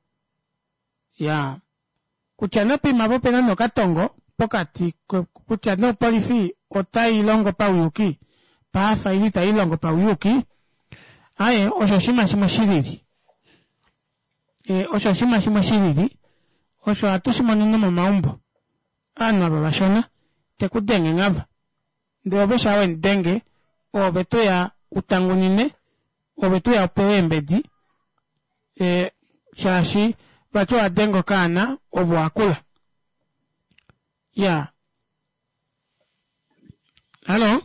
ya kuchana pima bope na no katongo pokati kuchana polifi otai longo pa uyuki pa failita ilongo pa uyuki aye osho shima shima shiriri e osho shima shima shiriri osho atushima nino maumbo ano babashona te kudenge ngaba nde obesha we ndenge o beto ya utangunine obetu ya poembedi e shashi bacho adengo kana obwakula ya hallo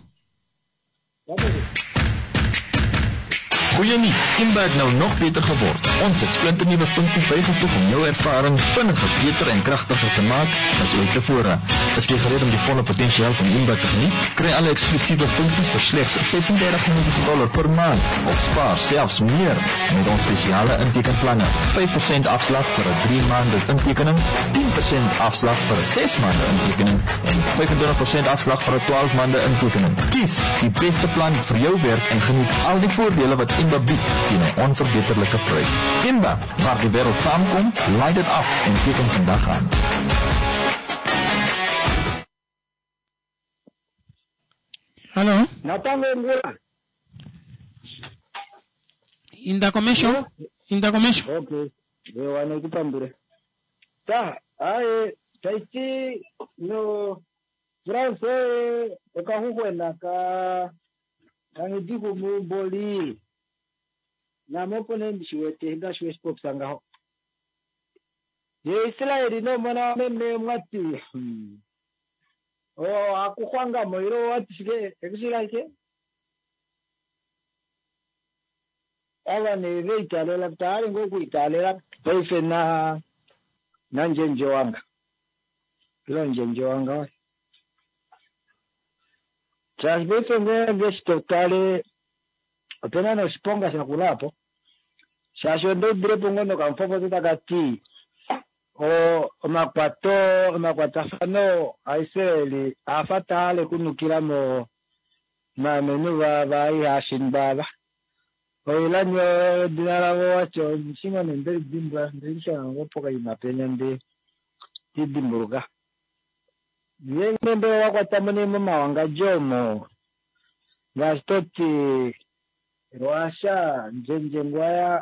Goeie nuus, Kimba het nou nog beter geword. Ons het splinternuwe funksies bygevoeg om jou ervaring vinniger, beter en kragtiger te maak as ooit tevore. Is jy gereed om die volle potensiaal van Kimba te geniet? Kry alle eksklusiewe funksies vir slegs ses en dertig dollar per maand of spaar selfs meer met ons spesiale intekenplanne. vyf persent afslag vir 'n drie maande intekening, tien persent afslag vir 'n ses maande intekening en vyfentwintig persent afslag vir 'n twaalf maande intekening. Kies die beste plan vir jou werk en geniet al die voordele wat Kimba bied teen 'n onverbeterlike prys. Kimba, waar die wêreld saamkom, laai dit af en teken vandag aan. Hallo? Natango Ngula. In the commission? In the commission? Okay. They want to come Ta, I, Taiti, no, France, Okahuena, Ka, Angidiku Muboli. Namoponen, she was taking that she spoke Sangaho. Yes, I did not want to name what you. Oh, akukwanga moiro watu shige ekishirake aba ne veitale la tare ngo kuitale la pese na na njenje wanga kilo njenje wanga transbete nge gesto tale apena no sponga sa kulapo sasho ndo drepo ngono kamfopo tutakati o makwato makwatafano aiseli afatale kunukira mo na menu ba bai hashin baba o ilanyo dinara wacho nshinga nende dimba ndisha ngopoka imapenya ndi tidimburuga yenge wakwatamane mama wanga jomo ngastoti roasha njenje ngwaya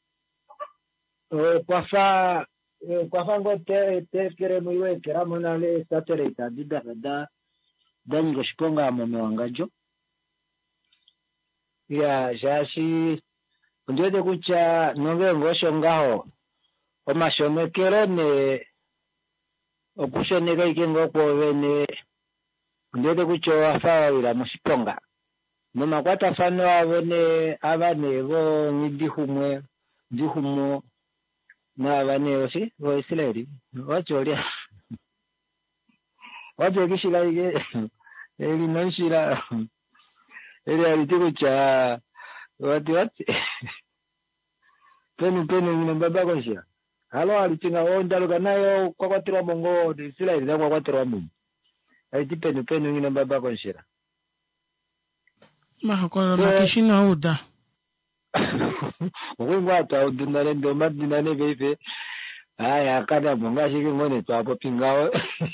o kwafa kwa fango te te kere mwiwe kera monale satellite dida da dango sponga mame wangajo ya jashi ndede kucha nove ngosho ngaho o mashomekero ne okushoneka ikengo kwa wene ndede kucho afawa ila mushiponga noma kwata fano abone abane bo ngidihumwe dihumo na bane osi o isileri wachoria wacho kishila ige eli nanshira eli alitiko cha wati wati penu penu ngina baba kosha halo alitinga onda luka nayo kwa kwatira mongo isileri na kwa kwatira mungu aliti penu penu ngina baba kosha mahakolo makishina uda Ngwata udunare ndo madinane bebe aya kada munga shiki ngone twapo pingao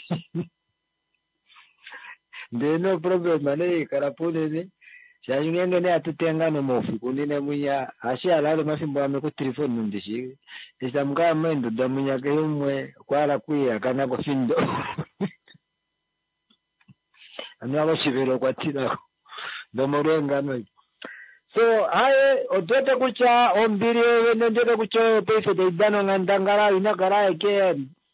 ndeno problem mane karapone ne shanyenge ne atutenga no mofu kunine munya ashi alalo mafimbo ame ku telefone ndishi isamga mendo damunya ke umwe kwala kuya kana ko findo analo shivero kwa tina domorenga no. So aye otote kucha ombiri wene ndote kucha pese de idano ngandangara ina gara ke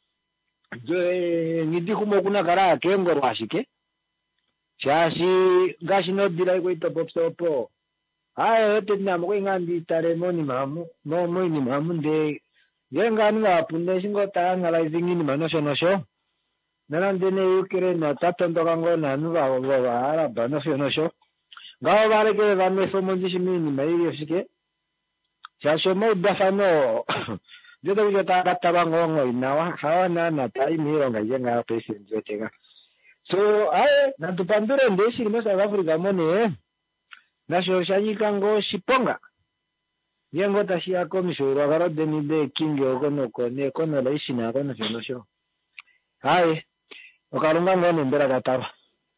je ngidi kumo kuna gara ke ngoro ashike shashi gashi no dira ko ito popsopo aye otote na mo ngandi tare moni mamu no mo ni mamu de yenga nwa punde singo ta ngala zingi ni manosho nosho narandene yukire na tatondo kango na nwa wa ara banosho nosho gawa vale ke vanme somo dishimini mai yosike shasho mo dafano jodo jota kata ngongo inawa hawana na tai miro ngayenga pesi njotega so aye na tupandure ndesi ni South Africa mone na shoshanyi kango shiponga yengo tashia komisho ragaro deni de kingo kono kone kono laishi na kono finosho aye okarunga ngone mbera kataba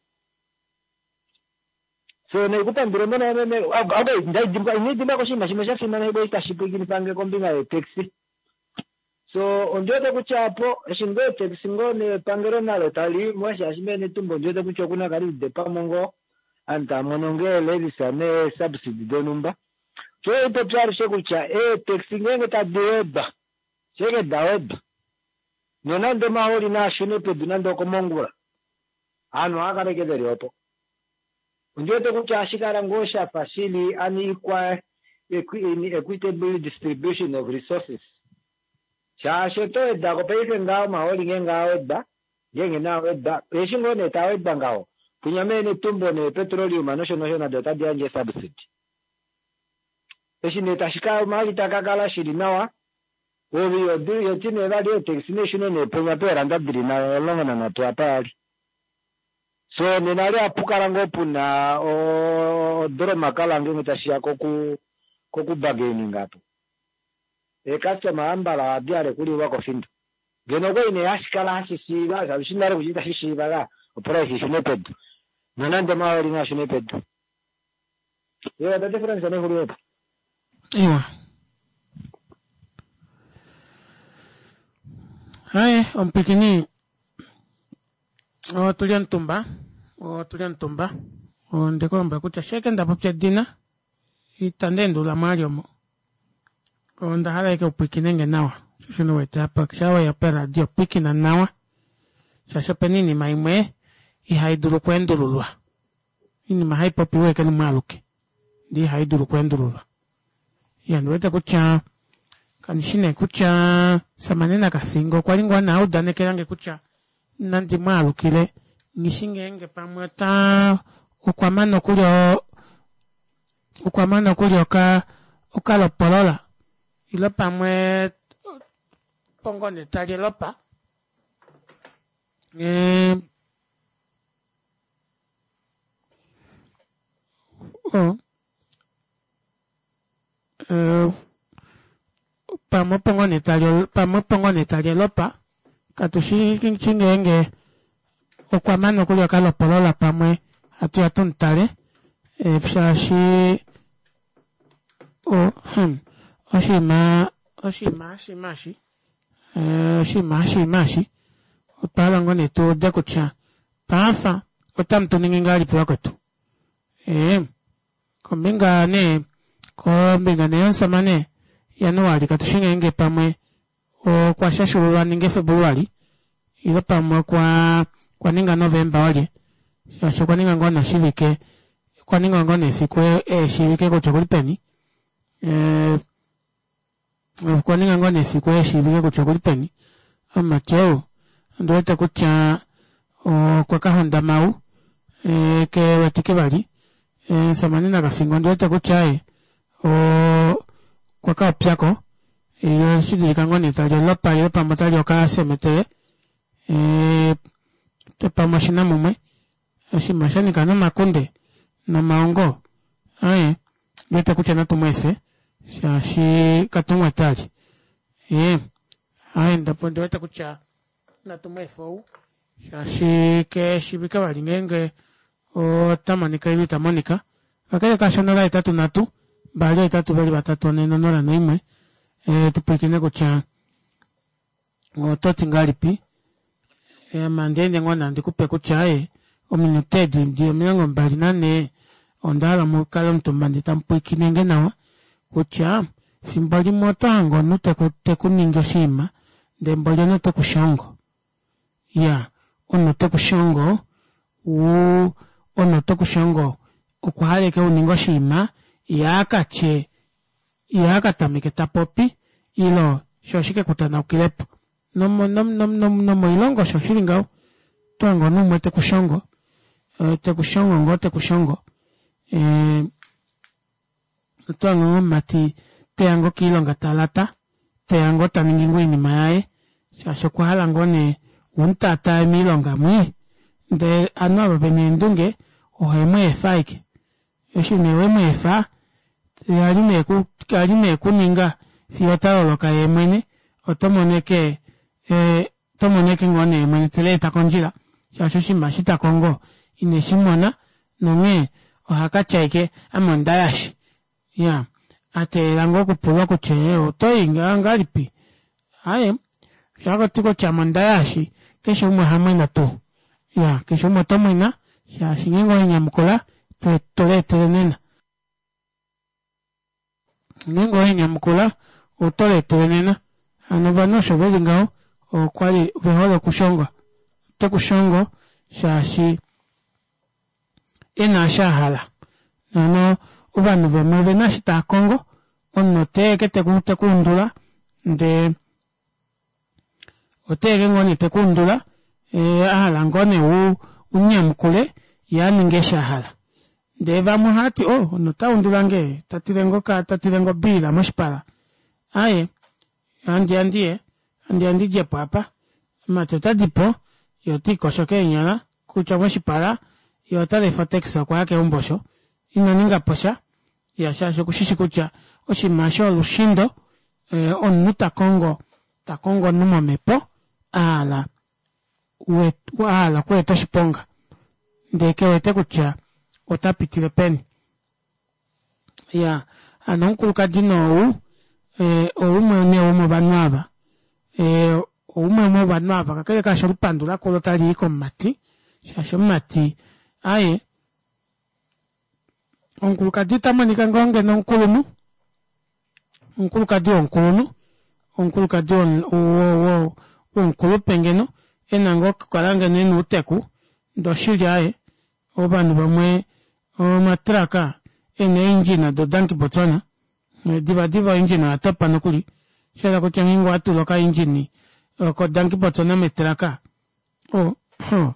so ne kupandure mona mene ago ndai dimba ini dimba ko shima shima shafi mana ibo itashipigi nipange kombinga e taxi so ondote kuchapo shingo taxi ngone pangero nalo tali mwasha shimene tumbo ndote kucho kuna kali de pamongo anta mononge levi sane subsidy donumba so ipo tsari shekucha e taxi ngenge ta deba sheke daweba nonando maholi na shune pe dunando komongula anu akareke deriopo ndiote kuti ashikara ngosha fasili unequal equitable distribution of resources shasheto edda kopeke ngao maholi ngengao edda ngenge nao edda peshingone tawo edda ngao punyamene tumbo ne petroleum national na data dianje subsidy peshine tashika mali takakala shiri nawa obi odi yetine radio taxation ne punya pera ndabiri na longana na twapali so ninali apukala ngopuna o doro makala ngenge tashia koku koku bageni ngapo e customer ambala biare kuli wako findu geno go ine ashikala hashishiba zabishindare kujita hishiba ga price shine nanande mawali na shine pedu yo the difference ne huriyo iwa hai ompikini o tulian tumba o tulian tumba o ndeko mba kucha sheke ndapo pya dina itandendo la mario mo o ndahala ke opikinenge nawa shino wete hapa kishawa ya pera dio pikina nawa shasha penini maimwe i haiduru kwendurulwa ini mahai popi weke ni maluke di haiduru kwendurulwa ya nwete kucha kanishine kucha samanena kathingo kwa lingwa na udane kelange kucha nanti malukile nishinge enge pamweta ukwamano kulio ukwamano kulio ka ukalopolola ilo pamwe pongone tali lopa eh oh eh pamo pongone tali pamo pongone tali lopa katushi chingenge okwamano kulio kalopolola pamwe atu atuntale e fshashi o hm oshima oshima shimashi eh shima shimashi opala ngone to dekucha pafa otamto ningali pwakotu eh kombinga ne kombinga ne samane Januari katushingenge pamwe o kwa shashulwa ninge Februari ilo pamwe kwa kwa ninga November wale shasho kwa ninga ngona shivike kwa ninga ngona fikwe eh shivike ko chokolipeni eh kwa ninga ngona fikwe shivike ko chokolipeni ama cheo ndo takucha o kwa kahonda mau eh ke watike bali eh samanina kafingo ndo takucha e o kwa ka pyako iyo shidiri kangoni tajo lopa yo pa matajo ka semete eh te pa mashina mume ashi mashani kana makonde na maongo aye beta kucha na tumwefe shashi katumwa taji eh aye ndapo ndo beta kucha na tumwefe u shashi ke shibika balingenge o tamanika ibita monika akaya kashonora itatu natu bali itatu bali batatu neno nora noimwe eh tupikine kucha o toti ngalipi eh mandende ngona ndikupe kucha e o minutedi ndio myango mbali nane ondala mu kala mtumbandi tampikine ngenawa kucha simbali motango nute kute kuninga shima ndembali nute kushongo ya ono te kushongo u ono te kushongo okuhale ke uningo shima yakache yakatamike tapopi ilo shoshike kutana ukilepo nomo nom nom nom nomo ilongo shoshiringao tuango numo te kushongo e, te kushongo ngo te kushongo e, tuango mati te ango kilonga talata te ango taningingu ini maae shasho kuhala ngone untata milonga mwi de anoro benendunge ohemwe efaike yoshine wemwe efa yalime ku kalime kuninga fiota loka yemene otomoneke eh tomoneke ngone yemene teleta konjira shashoshi mashita kongo ineshimona nome ohakachaike amondayashi ya ate lango kupulwa kuche otoinga ngalipi aye shaka tiko cha mondayashi kesho mwe hamwe to ya kesho mwe tomwena shashingengo nyamukola tole tole nena ningo henya mkula utole tenena anova shoveli ngao o kwali veholo kushongo te kushongo shashi ina shahala nano ubanu vemove nashita Kongo onno teke te kunte kundula nde otege ngoni te kundula e ahala ngone u unyamkule yani ngeshahala ndeva muhati oh no taundula nge tatirengo ka tatirengo bila moshpala aye andi andie andi andi je papa matata dipo yoti koshoke nyala kucha moshpala yotale fatexa kwa yake umbosho inaninga posha ya shasho kushishi kucha oshimasho lushindo eh, onuta Kongo ta Kongo numo mepo ala we ala kweto shiponga ndeke wete kucha otapitile peni ya anonkuluka dino u eh oume ne umo banwaba eh oume mo banwaba kakele ka shorupandula kolotali iko mati shasho mati aye onkuluka dita manika ngonge nonkulunu onkuluka di onkulunu onkuluka di on o o onkulu pengeno enango kalange nenu teku ndo shiljae obanu bamwe o matraka ene injina do danki botona diva diva injina atopa nokuli shela ko changingo atulo ka injini ko danki botona metraka o ho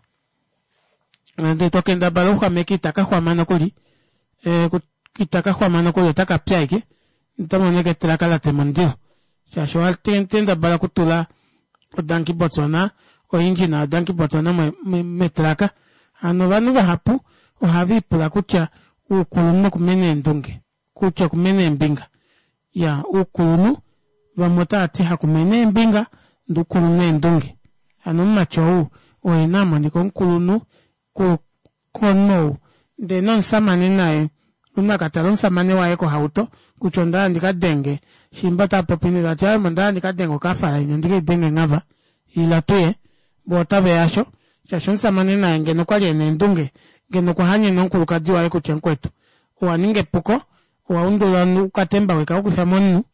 ande tokenda balo kwa mekita ka kwa manokuli eh kitaka kwa manokuli taka pyaike ntamone ke traka la temondio shasho altentenda bala kutula o danki botona o injina danki botona me metraka ano vanu vahapu o havi pula kucha ukulunu kumene ndunge kucha kumene mbinga ya ukulunu vamota ati hakumene mbinga ndukulunu ndunge ano macho o enama ni konkulunu ko kono de non samane nae una katalon samane wa eko hauto kuchonda ndika denge shimbata popini da cha manda ndika dengo kafara ndike denge ngava ila tuye bota beasho chashon samane nae ngeno kwa yene ndunge ngeno kwa hanye nonkuluka diwa eko chenkwetu wa ninge puko wa undula nukatemba weka ukufamonu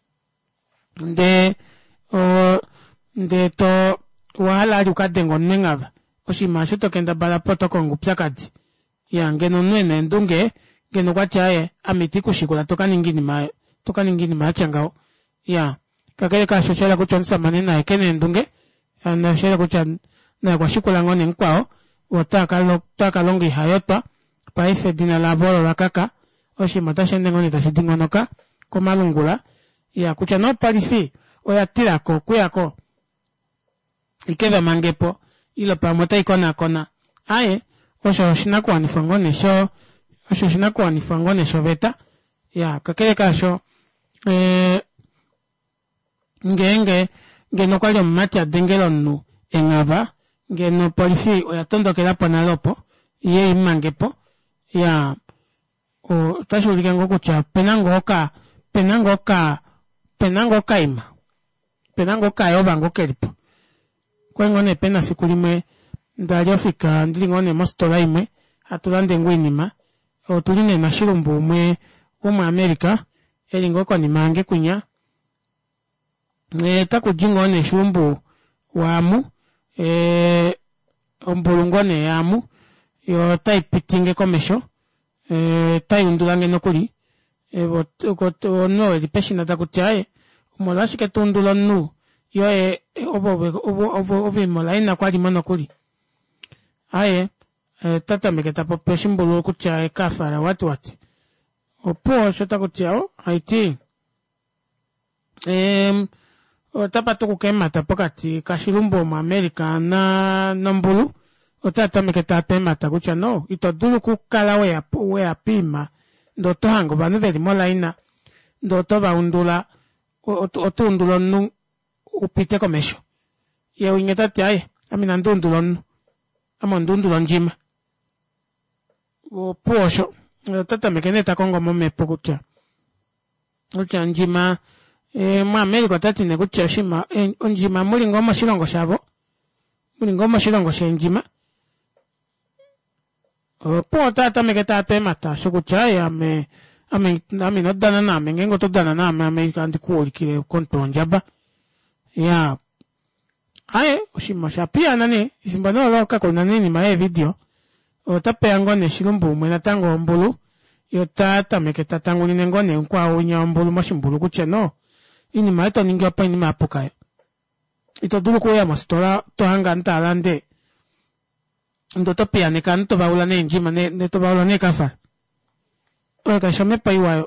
nde o nde to wahala yukadengo nengava oshimasho tokenda bala poto kongu psakati ya ngeno nwene ndunge ngeno kwa chaye amiti kushikula toka ningini ma toka ningini ma changao ya kakele ka shoshela kuchonsa manena ekene ndunge na shela kuchan na kwa shikula ngone nkwao wataka lo taka longi hayota paife dina laboro la kaka oshimata shende ngone tashidingonoka komalungula ya kucha no palifi oya tirako kuyako ikeva mangepo ilo pamota ikona kona aye osho shinakuwa nifangone sho osho shinakuwa nifangone sho veta ya kakele kasho eh ngenge ngeno kwali mmati adengelo nu engava ngeno polifi oya tondokela ponalopo ye imangepo ya o tashulika ngoko cha penango ka penango ka penango kaima penango ka yoba ngokelipo kwengone pena fikulimwe ndaliofika ndilingone mostola imwe atulande ngwinima o tuline na shirumbu mwe umwe Amerika elingoko ni mange kunya e takujingone shirumbu wamu e ombulungone yamu yo taipitinge komesho e taiundulange nokuli e boto no di peshina takutiae molashi ke tundula nu yo e obo obo obo obo molaina kwa di monokuli aye e, tata meketa po peshimbulu kucha e kafara watu wati opo shota kuchao haiti em otapa tuku kema tapokati kashilumbo mu Amerika na nambulu otata meketa temata kucha no itodulu kukala we ap we apima ndo tohango banu vedi molaina ndo toba undula otundulo nu upite komesho ye wingeta tiaye amina ndundulo nu ama ndundulo njima o posho tata mekeneta kongo mome pokucha ucha njima e ma Amerika tati ne kucha shima e, njima muri ngoma shilongo shavo muri ngoma shilongo shenjima o po tata meketa temata shukucha ya me ame ame no dana na ame ngengo to dana na ame ame kandi kuoli kile kontonjaba ya aye ushima shapia nani isimbano loka kona nini mae video otape angone shilumbu mwena tango mbulu yotata meketa tango nine ngone nkwa unya mbulu mashimbulu kucheno ini maeto ningi apa ini maapuka ito dulu kuya mastora tohanga ntalande ndo tope ane kanto baula ne njima ne ne to baula ne kafa oka shame paiwayo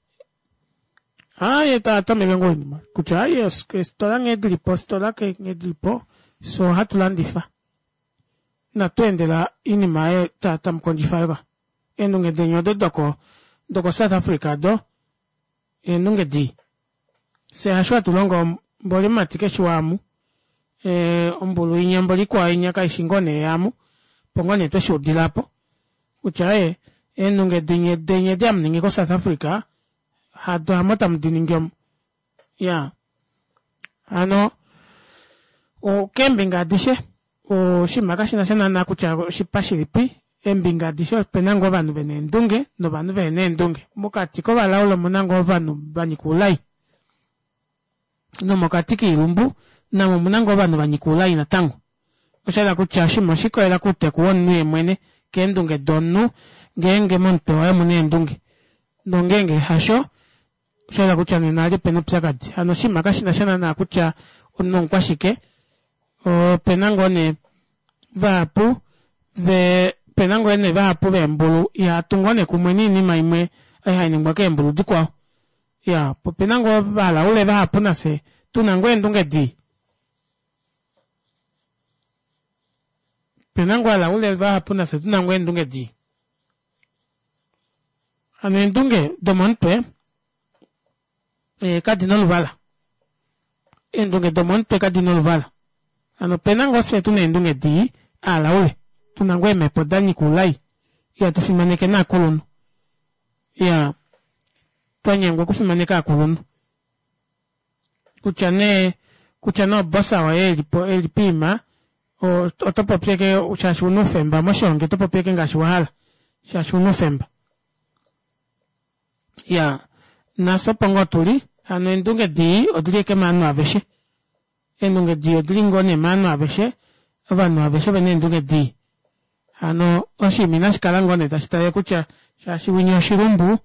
aye tata mebengo ni ma kucha aye stora ngedlipo stora ke ngedlipo so hatulandifa na tuendela ini mae tata mkondifaga enunge denyo do doko doko South Africa do enunge di se hashwa tulongo mboli matike shwamu e ombulu inyamboli kwa inyaka ishingone yamu pongone to shodilapo kuchae enunge denye denye diam ningi ko South Africa hado hamata mdiningom ya ano o kembinga dishe o shimaka shina shina na kucha shipashiripi embinga disho penango vanu bene ndunge no vanu bene ndunge mukati ko balaulo munango vanu banyikulai no mukati ki ilumbu na munango vanu banyikulai na tango oshala kucha shimo shiko era kute kuonu yemwene kendunge donu ngenge monto ya mune ndunge ndongenge hasho oshala kucha ni nali penopsakati ano shimaka shina shina na kucha onno kwashike o penango ne vapu ve penango ene vapu ve mbulu ya tungone kumweni ni maimwe ai haini mwake mbulu dikwa ya po penango vala ule vapu na se tunangwe ndunge di penango ala ule vapu na se tunangwe ndunge di ane ndunge domonpe e kadinolu vala ndunge domonpe kadinolu vala ano penango se tune ndunge di ala ule tunangwe mepodani kulai ya tufimaneke na kolonu ya twanyengwa kufimaneka kolonu kuchane kuchano bosa wa elipo elipima o otopo peke uchashu November moshonge topo peke ngashi wahala shashu November ya na sopongo tuli ano ndunge di odulike manu aveshe endunge di odulingo ne manu aveshe abanu aveshe bene ndunge di ano oshimina shikalango ne tashitaye kucha shashi winyo shirumbu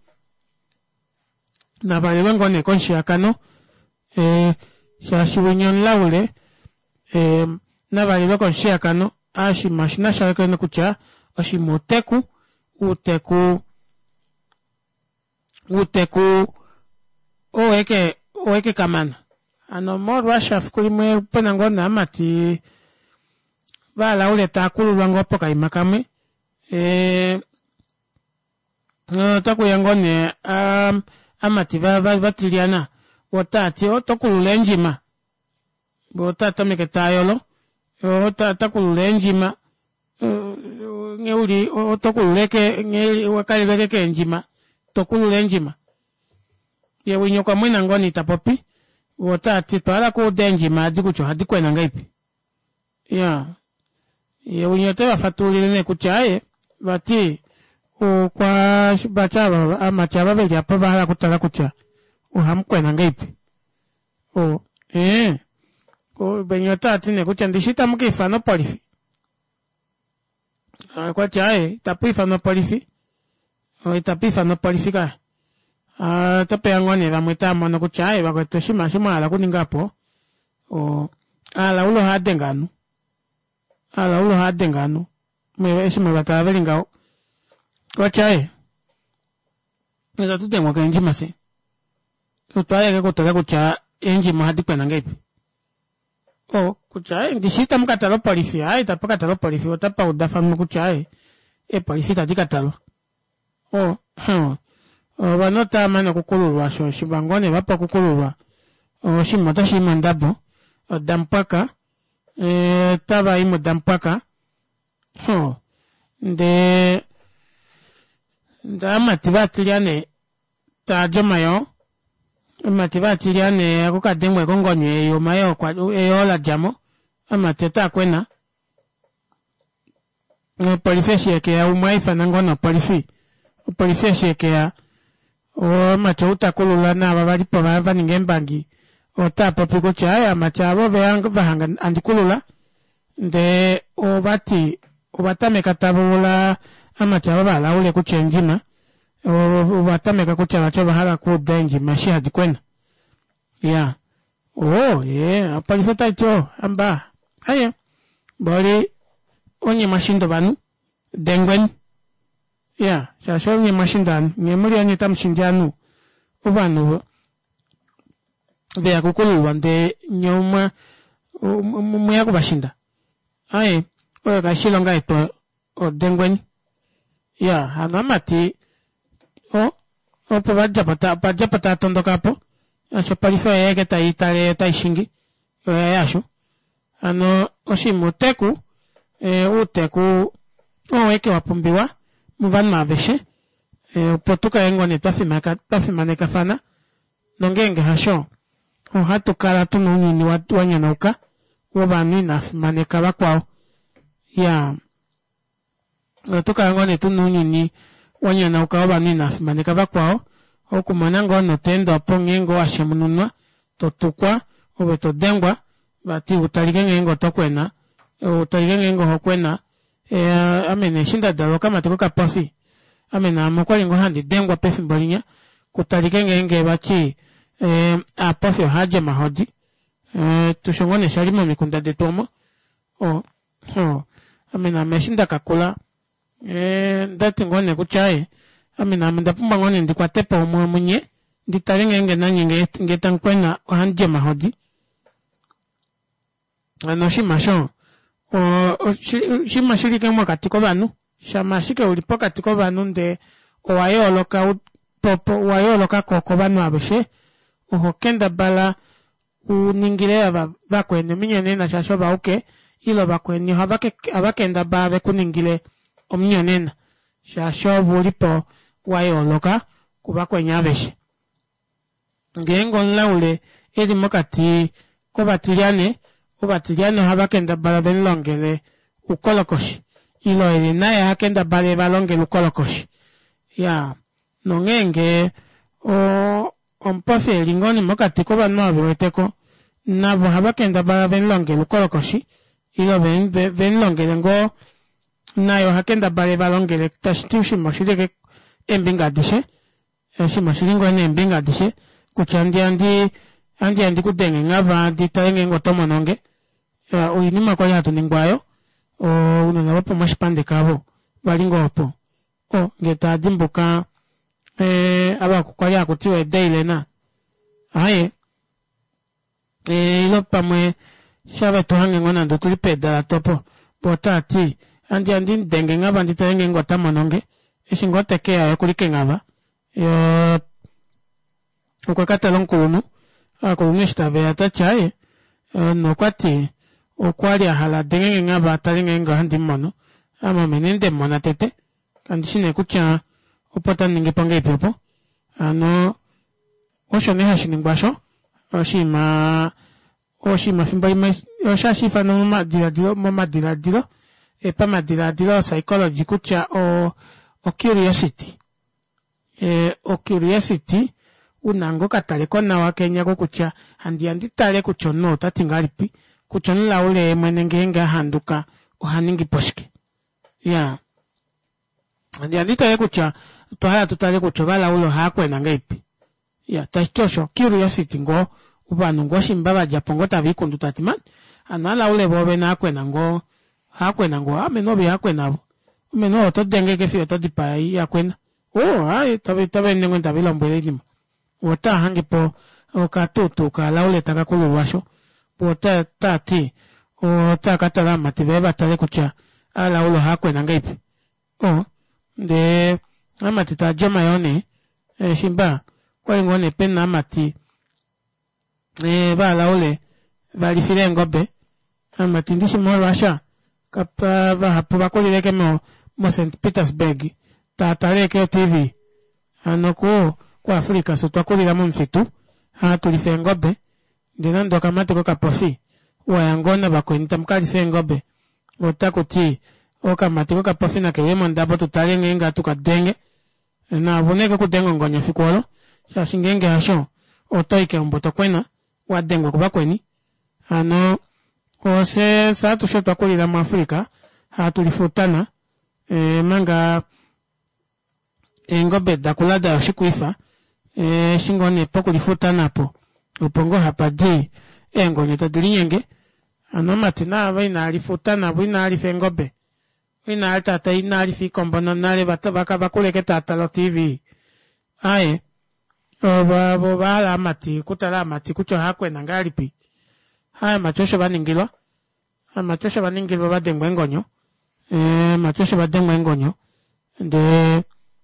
na bale wengo ne konshi akano eh shashi winyo laule eh na bale wengo konshi akano ashi mashina shaka ne kucha oshimoteku uteku uteku oeke oeke kamana ano morwa shaf kulimwe penango na mati bala ule takulu lwango poka imakame eh no taku yangone um amati va va batiliana wotati otokulu lenjima botata meketayolo otata kulu lenjima ngeuli otokulu leke ngeli wakali leke kenjima tokulu lenjima ye winyo kwa mwina ngoni tapopi wotati twala ku denjima adikucho hadikwena ngaipi ya ye winyote wafatulile ne kuchaye bati o kwa bachaba amachaba beli apa bahala kutala kucha uhamkwena ngaipi o eh ko benyota atine kucha ndishita mkifa no polifi kwa chaye tapifa no polifi o itapifa no polifika ah tape angone la mwita mono kuchaye bakotoshima shima ala kuningapo o ala ulo hadenganu ala ulo hadenganu me eshima bataveli ngao wachae eza tutengwa ka enjima se utwaye ke kutoka kucha enjima hadi kwena ngaipi o kuchae ndishita mkatalo polisi ai tapaka talo polisi otapa udafa mkuchae e polisi tadikatalo o ha o banota mana kukululwa sho shibangone bapa kukululwa o shimota shimandabo o dampaka e taba imo dampaka ho nde nda matibatiliane ta jomayo matibatiliane akukadengwe kongonywe yo mayo kwa eyo la jamo amateta kwena no polifeshi yake ya umaifa nangono polifi polifeshi yake ya o macho utakulula na babali po bava ningembangi o tapo piko chaya machabo veanga vahanga andikulula nde o bati o batame katabula amachabo bala ule kuchenjima o batame kakucha chaba hala ku denji mashi hadikwena ya oh yeah apalifeta ito amba aya bali onye mashindo banu dengwen ya shasho onye mashindan nyemuri anye tamshinjanu ubanu vea kukulu wande nyoma muya kubashinda aye oyo kashilonga ito o dengwen ya hanamati o o pabajapata pabajapata tondokapo asho palifa yeke tai tare tai shingi yo yasho ano oshimu teku e uteku o eke wapumbiwa muvan maveshe e potuka engo ne tafimaka tafimaneka fana nongenge hasho o hatukala tununi ni watu wanyanauka wabani nafimaneka bakwao ya tuka engo ne tununi ni wanyanauka wabani nafimaneka bakwao okumanango no tendo pongengo ashemununwa totukwa obeto dengwa bati utaligengo tokwena utaligengo hokwena e amene shinda dalo kama tukoka pafi amena amokwalingo handi dengwa pefi mbolinya kutaligenge bachi e a pafi haje mahodi e tushongone shalimo mikunda de tomo o o amena meshinda kakula e ndati ngone kuchae amina amenda pumba ngone ndikwatepa omwe munye nditalengenge nanyenge ngetankwena hanje mahodi ano shimasho o shimashirike mwa katiko banu shamashike ulipo katiko banu nde owayoloka popo wayoloka koko banu abeshe ohokenda bala uningire aba bakwene minyene na shasho ba uke ilo bakwene habake abakenda babe kuningire omnyonena shasho bulipo wayoloka kuba kwenyabeshe ngengo nlaule edi mokati ko batiliane o batiliane habakenda bala benlongele ukolokoshi ilo edi naye hakenda bale balongele ukolokoshi ya nongenge o ompose lingoni mokati ko banu abeteko nabo habakenda bala benlongele ukolokoshi ilo ben benlongele ngo nayo hakenda bale balongele tashitushi moshireke embinga dishe eshi mashiringo ene embinga dishe kuchandi andi andi andi kudenge ngava andi tarenge ngotomo nonge ya uyinima kwa yatu ningwayo o unona wapo mashipande kabo balingo wapo o ngeta dimbuka e aba kwa ya kutiwe daily na aye e ilo pamwe shave tuhange ngona ndo tulipeda la topo potati andi andi denge ngava andi tarenge ngotomo nonge eshingote kea ya kulike ngava yo ukwakata lonkunu akulumishta vea tachaye no kwati okwali ahala denge ngava talinge nga handi mono ama menende mona tete kandishine kucha opota ninge pange ipopo ano osho neha shiningwasho oshima oshima fimba ima oshashi no mama diradilo mama diradilo epa madiradilo psychology kucha o o curiosity eh o curiosity unango katale kona wa Kenya ko kucha handi andi tale kuchono tatingalipi kuchono laule mwenengenga handuka ohaningi poshke ya handi andi tale kucha tohaya tutale kuchobala ulo hakwe nangaipi ya tachosho curiosity ngo ubanu ngo shimbaba japongo tavikundu tatiman anala ule bobe na akwe nango hakwe nango amenobi hakwe nabo umeno to denge ke fio to dipai yakwena oh ai tabe tabe nengo ndabila mbele lima wota hangi po o ka tutu ka laule taka kulubasho pota tati o taka tala matibeba tale kucha ala ulo hakwe nangaipi oh de amati ta joma yone e shimba kwa ngone pena amati e ba laule bali file ngobe amati ndishi mo rasha kapa va hapo bakolileke mo mo Saint Petersburg ta tareke T V anoko kwa Afrika so twakolila mo mfitu ha tulife ngobe dinando kamate ko kapofi wa yangona bakwenta mkali fe ngobe otakuti o kamate ko kapofi na kewemo ndabo tutalenge nga tukadenge na boneka kudengo ngonya fikwalo sha shingenge hasho otoike mboto kwena wadengo kuba kweni ano ose sa tushoto akulira mu Afrika hatulifutana e, manga engobe dakulada shikuifa e, shingone pokulifutana hapo upongo hapa di engo nyotadilinyenge ano matina baina alifutana baina alifengobe ina alta ina alifikombo no nale bataba bakuleke tatalo T V aye oba boba la mati kutala mati kucho hakwe nangalipi haya machosho baningilwa haya machosho baningilwa badengwe ngonyo eh machosho badengwe ngonyo de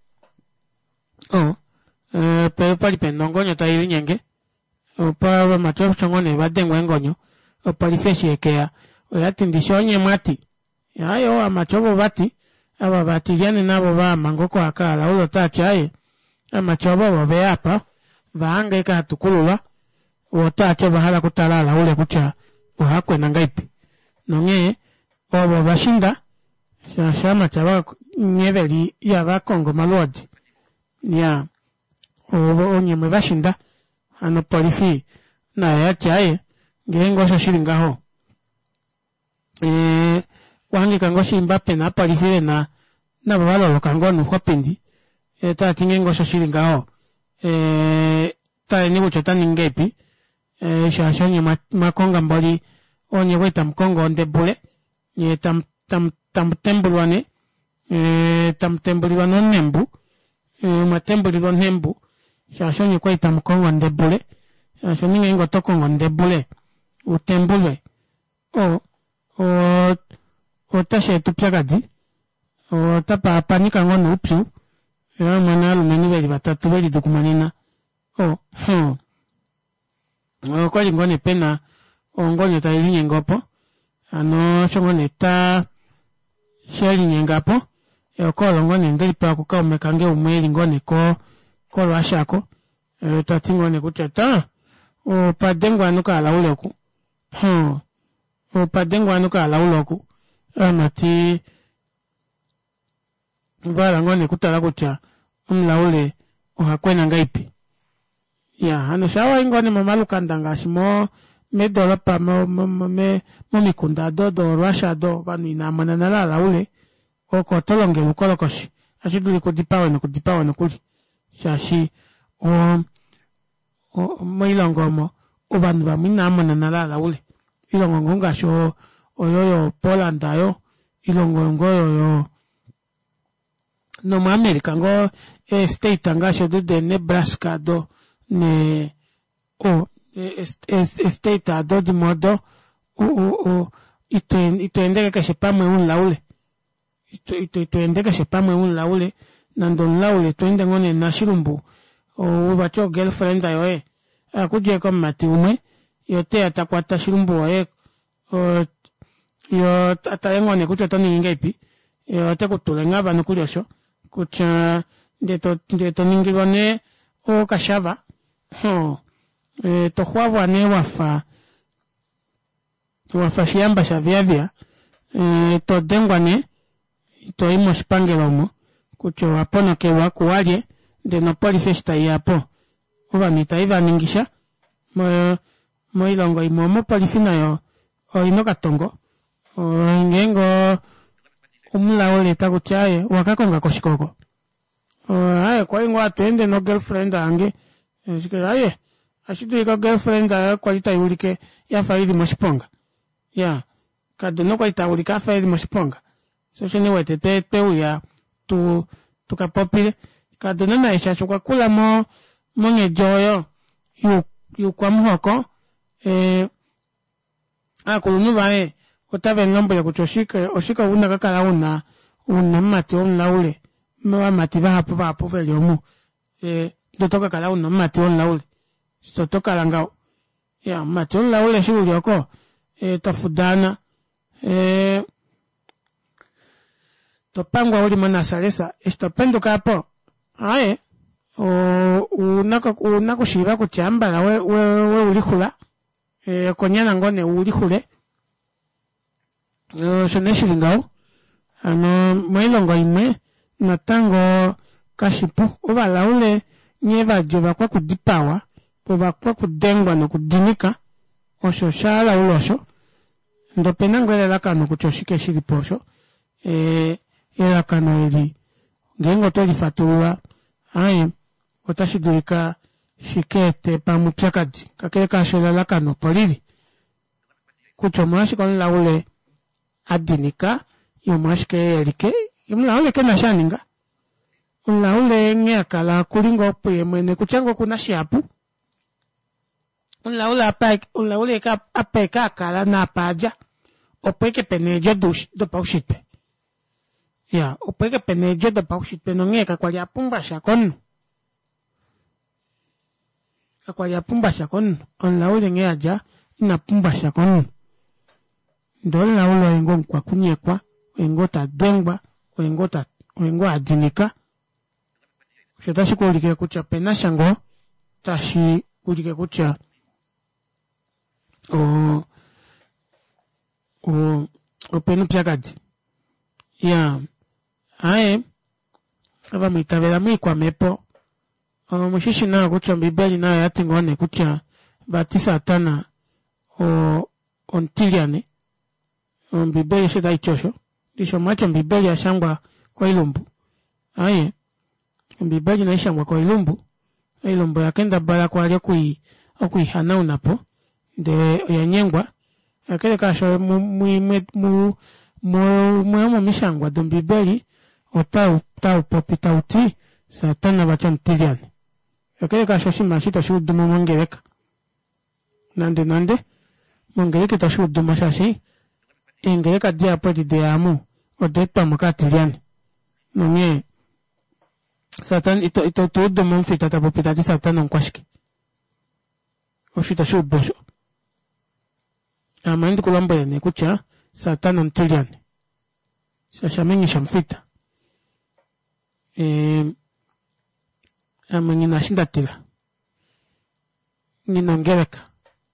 oh eh pero pali pendongonyo tairi nyenge opa machosho ngone badengwe ngonyo opali feshekea oyatindishonye mati ayo amachobo bati aba batijane nabo ba mangoko akala ulo tachaye amachobo bobe apa vaanga ika tukulula wotache bahala kutalala ule kucha uhakwe nangaipi nonge obo bashinda shama chaba nyeveli ya bakongo malodi ya obo onye mwashinda ano polifi na ya chaye ngengo shashiringaho eh wangi kangoshi Mbappe na palifile na na babalo lokangonu kwa pendi e ta tingengo shashiringao e ta ni bucho tani ngepi e shashonye makonga mbali onye weta mkongo onde bule ni tam tam tam tembulwane e tam tembulwane nembu e matembulwane nembu shashonye kwa itam kongo onde bule shashonye ngengo toko onde bule utembulwe o o otashe tupyagadi otapa panika ngono upsu ya mwana lumeni beli batatu beli dokumanina oh hmm o kwa ngone pena ongonyo ta ilinye ngopo ano shongone ta sheli nyengapo e ko ngone ndeli pa ku ka umekange umweli ngone ko ko lwashako e tatingone kutata o padengwa nuka ala uleku hmm o padengwa nuka ala uleku amati vala ngone kutala kucha umlaule uhakwena ngaipi ya hano shawa ingone mamalu kandanga shimo me dola pa mo mo me mo mikunda do do rasha do banu ina manana la ule oko tolonge ukolokoshi ashiduli ko dipawe no ko dipawe no kuli shashi o o mo ilongomo o banu ba mina manana la ule ilongo ngonga sho oyoyo Poland ayo ilongo yo no ma America ngo e state angasho de Nebraska do ne o e state ado di modo o o o ito ito endeka ka sepamwe un laule ito ito ito endeka sepamwe un laule nando laule to ende ngone na shirumbu o bacho girlfriend ayo e akuje ko mati umwe yote atakwata shirumbu e o yo atayengone kucho toni ngaipi yo takutula bano kulyosho kucha ndeto ndeto ningilwane o kashava ho e to khwavwa ne wafa wafa shiamba shavyavya e to dengwane to imo spangelomo kucho apona ke wakuwaje de no polifesta yapo oba mitaiva ningisha mo mo ilongo imo polifina yo o ino katongo o ngengo umlaole takuchaye wakakonga koshikoko o aye kwa ingo atende no girlfriend ange sikira aye ashitu ka girlfriend a kwalita yulike ya faidi moshiponga ya kado no kwalita ulika faidi moshiponga so shene wete te pe ya tu tukapopile kado na isha chukwa kula mo monye joyo yu yu kwa mhoko eh akulu bae otabe ngombo ya kuchoshika oshika una kakala una una mati ona ule mwa mati ba hapo ba hapo vele omu eh ndotoka kala una mati ona ule stotoka langa ya mati ona ule shuli yako eh tafudana eh topangwa uli mwana salesa estopendo kapo aye o unaka unako shiba kuchamba la we we, we ulikula eh konyana ngone ulikule eh shoneshi lingao ano mailongo ime natango kashipu oba laule nyeva joba kwa kudipawa oba kwa kudengwa no kudinika osho shala ulosho ndo penango ele lakano kuchoshike shiliposho e ele lakano eli ngengo toli fatua aye otashidulika shikete pamupyakadi kakele kashola lakano polili kuchomashi kwa laule adinika yomashike elike yomlaule kena shaninga unlaule ngekala kulingo pwe mwene kuchango kuna shapu unlaule apa unlaule ka apeka kala na paja opeke penejo dush do paushitpe ya opeke penejo do paushitpe no ngeka kwa ya pumba shakon kwa ya pumba shakon unlaule ngeaja ina pumba shakon ndo laule ngo kwa kunyekwa ngota dengba ngota ngo adinika shetashi kulike kucha pena shango tashi kulike kucha o o o penu pyakadi ya ae ava mitabela mi kwa mepo o mushishi na kucha bibeli na yati ngone kucha batisa tana o ontiliane o bibeli sheda ichosho disho macho bibeli ya shangwa kwa ilumbu ae Mbibaji na ishangwa kwa ilumbu. Ilumbu ya kenda bala kwa alia kui, kui hanau napo. De ya nyengwa. Ya kele kasho mu, mu, mu, mu, mu, mu, mu, mishangwa. Don mbibaji, o tau, tau, popi, tau ti, satana bachon tiliani. Ya kele kasho shima shita shudu mu mongereka. Nande nande. Mongereka ta shudu mashashi. Ingereka dia pwedi de amu. O depa maka tiliani. Nonye. Satan ito ito todo mon fita ta popita Satan on kwashki. O fita shu bosho. Amandi kulamba ne kucha Satan on tilian. Sasa mengi shamfita. Eh amani nashinda tila. Ninongereka.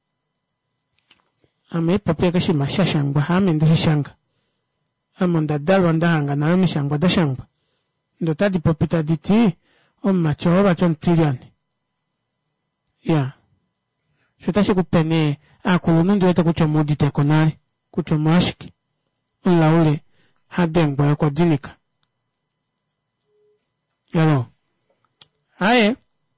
Ame papia kashi mashashangwa hame ndi shanga. Amonda dalwa ndahanga na remi shangwa da shangwa. Ndo tadi popita diti o macho ba chon tiliani ya shutashi kupene a kulunundi wete kucho mudite konari kucho mwashiki unla ule hadengwa yako dinika yalo aye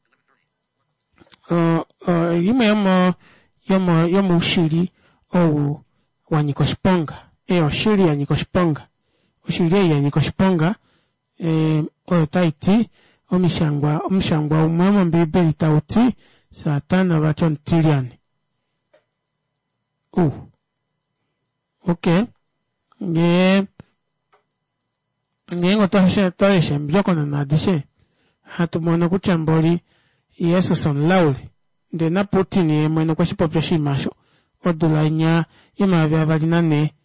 uh, uh, yime yomo yomo yomo ushiri o wanyikoshiponga e ushiri ya nyikoshiponga ushiri ya nyikoshiponga eh o taiti o mishangwa o mishangwa umama mbibeli tauti satana bachon tiliani uh okay nge nge ngoto she toishe mbyoko na nadishe hatu mwana kuchamboli yesu son lauli nde na putini ye mwene kwa shipopya shimasho odula nya ima vya valinane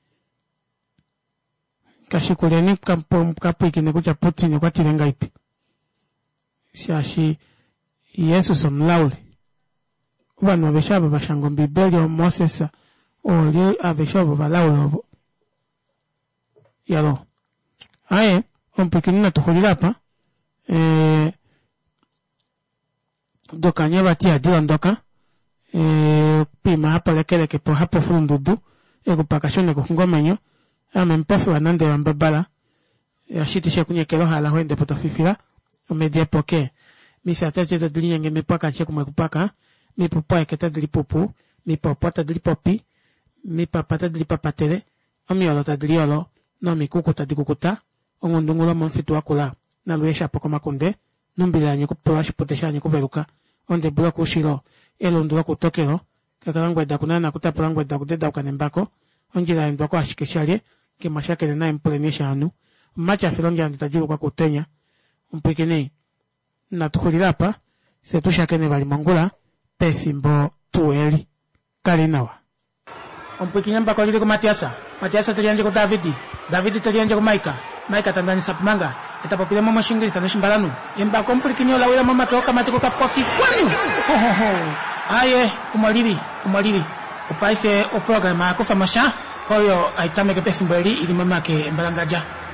kashikule ni kampo mkapwiki ne kucha Putin kwa tilenga ipi shashi Yesu somlaule ubanu abeshaba bashango mbibeli o Moses oli abeshaba balaule obo yalo aye ompikini na tukulila pa eh doka nyeba tia dila ndoka eh pima hapa lekeleke po hapo fundudu eko pakashone ko ngomenyo ame mpofu wanande wambabala ya shiti shekunye keloha ala huende potofifila umedia poke misa tache ta dunia nge mipaka cheku mwekupaka mipopa eketa dilipupu mipopota dilipopi mipapata dilipapatele omiolo ta diliolo no mikukuta dikukuta ongondungulo monfitu wakula na luesha poko makunde numbila nyikupola shipotesha nyikubeluka onde bloku ushilo elo ndula kutokelo kakalangwa dakunana kutapulangwa dakudeda ukanembako onjila endwako ashikeshalie kimashakele na implenisha anu macha filongi anditajuru kwa kutenya mpikini na tukulilapa setushakene bali mongula pefimbo tueli kalinawa mpikini mbako lili kumatiasa matiasa tulianje kwa Davidi Davidi tulianje kwa Maika Maika tandani sapmanga etapopile mama shingilisa no shimbalanu mbako mpikini ola wela mama toka matiko kapofi kwanu aye umalili umalili upaife o programa akufa masha oyo aitame ke pefimbo eli ili mama ke mbalangaja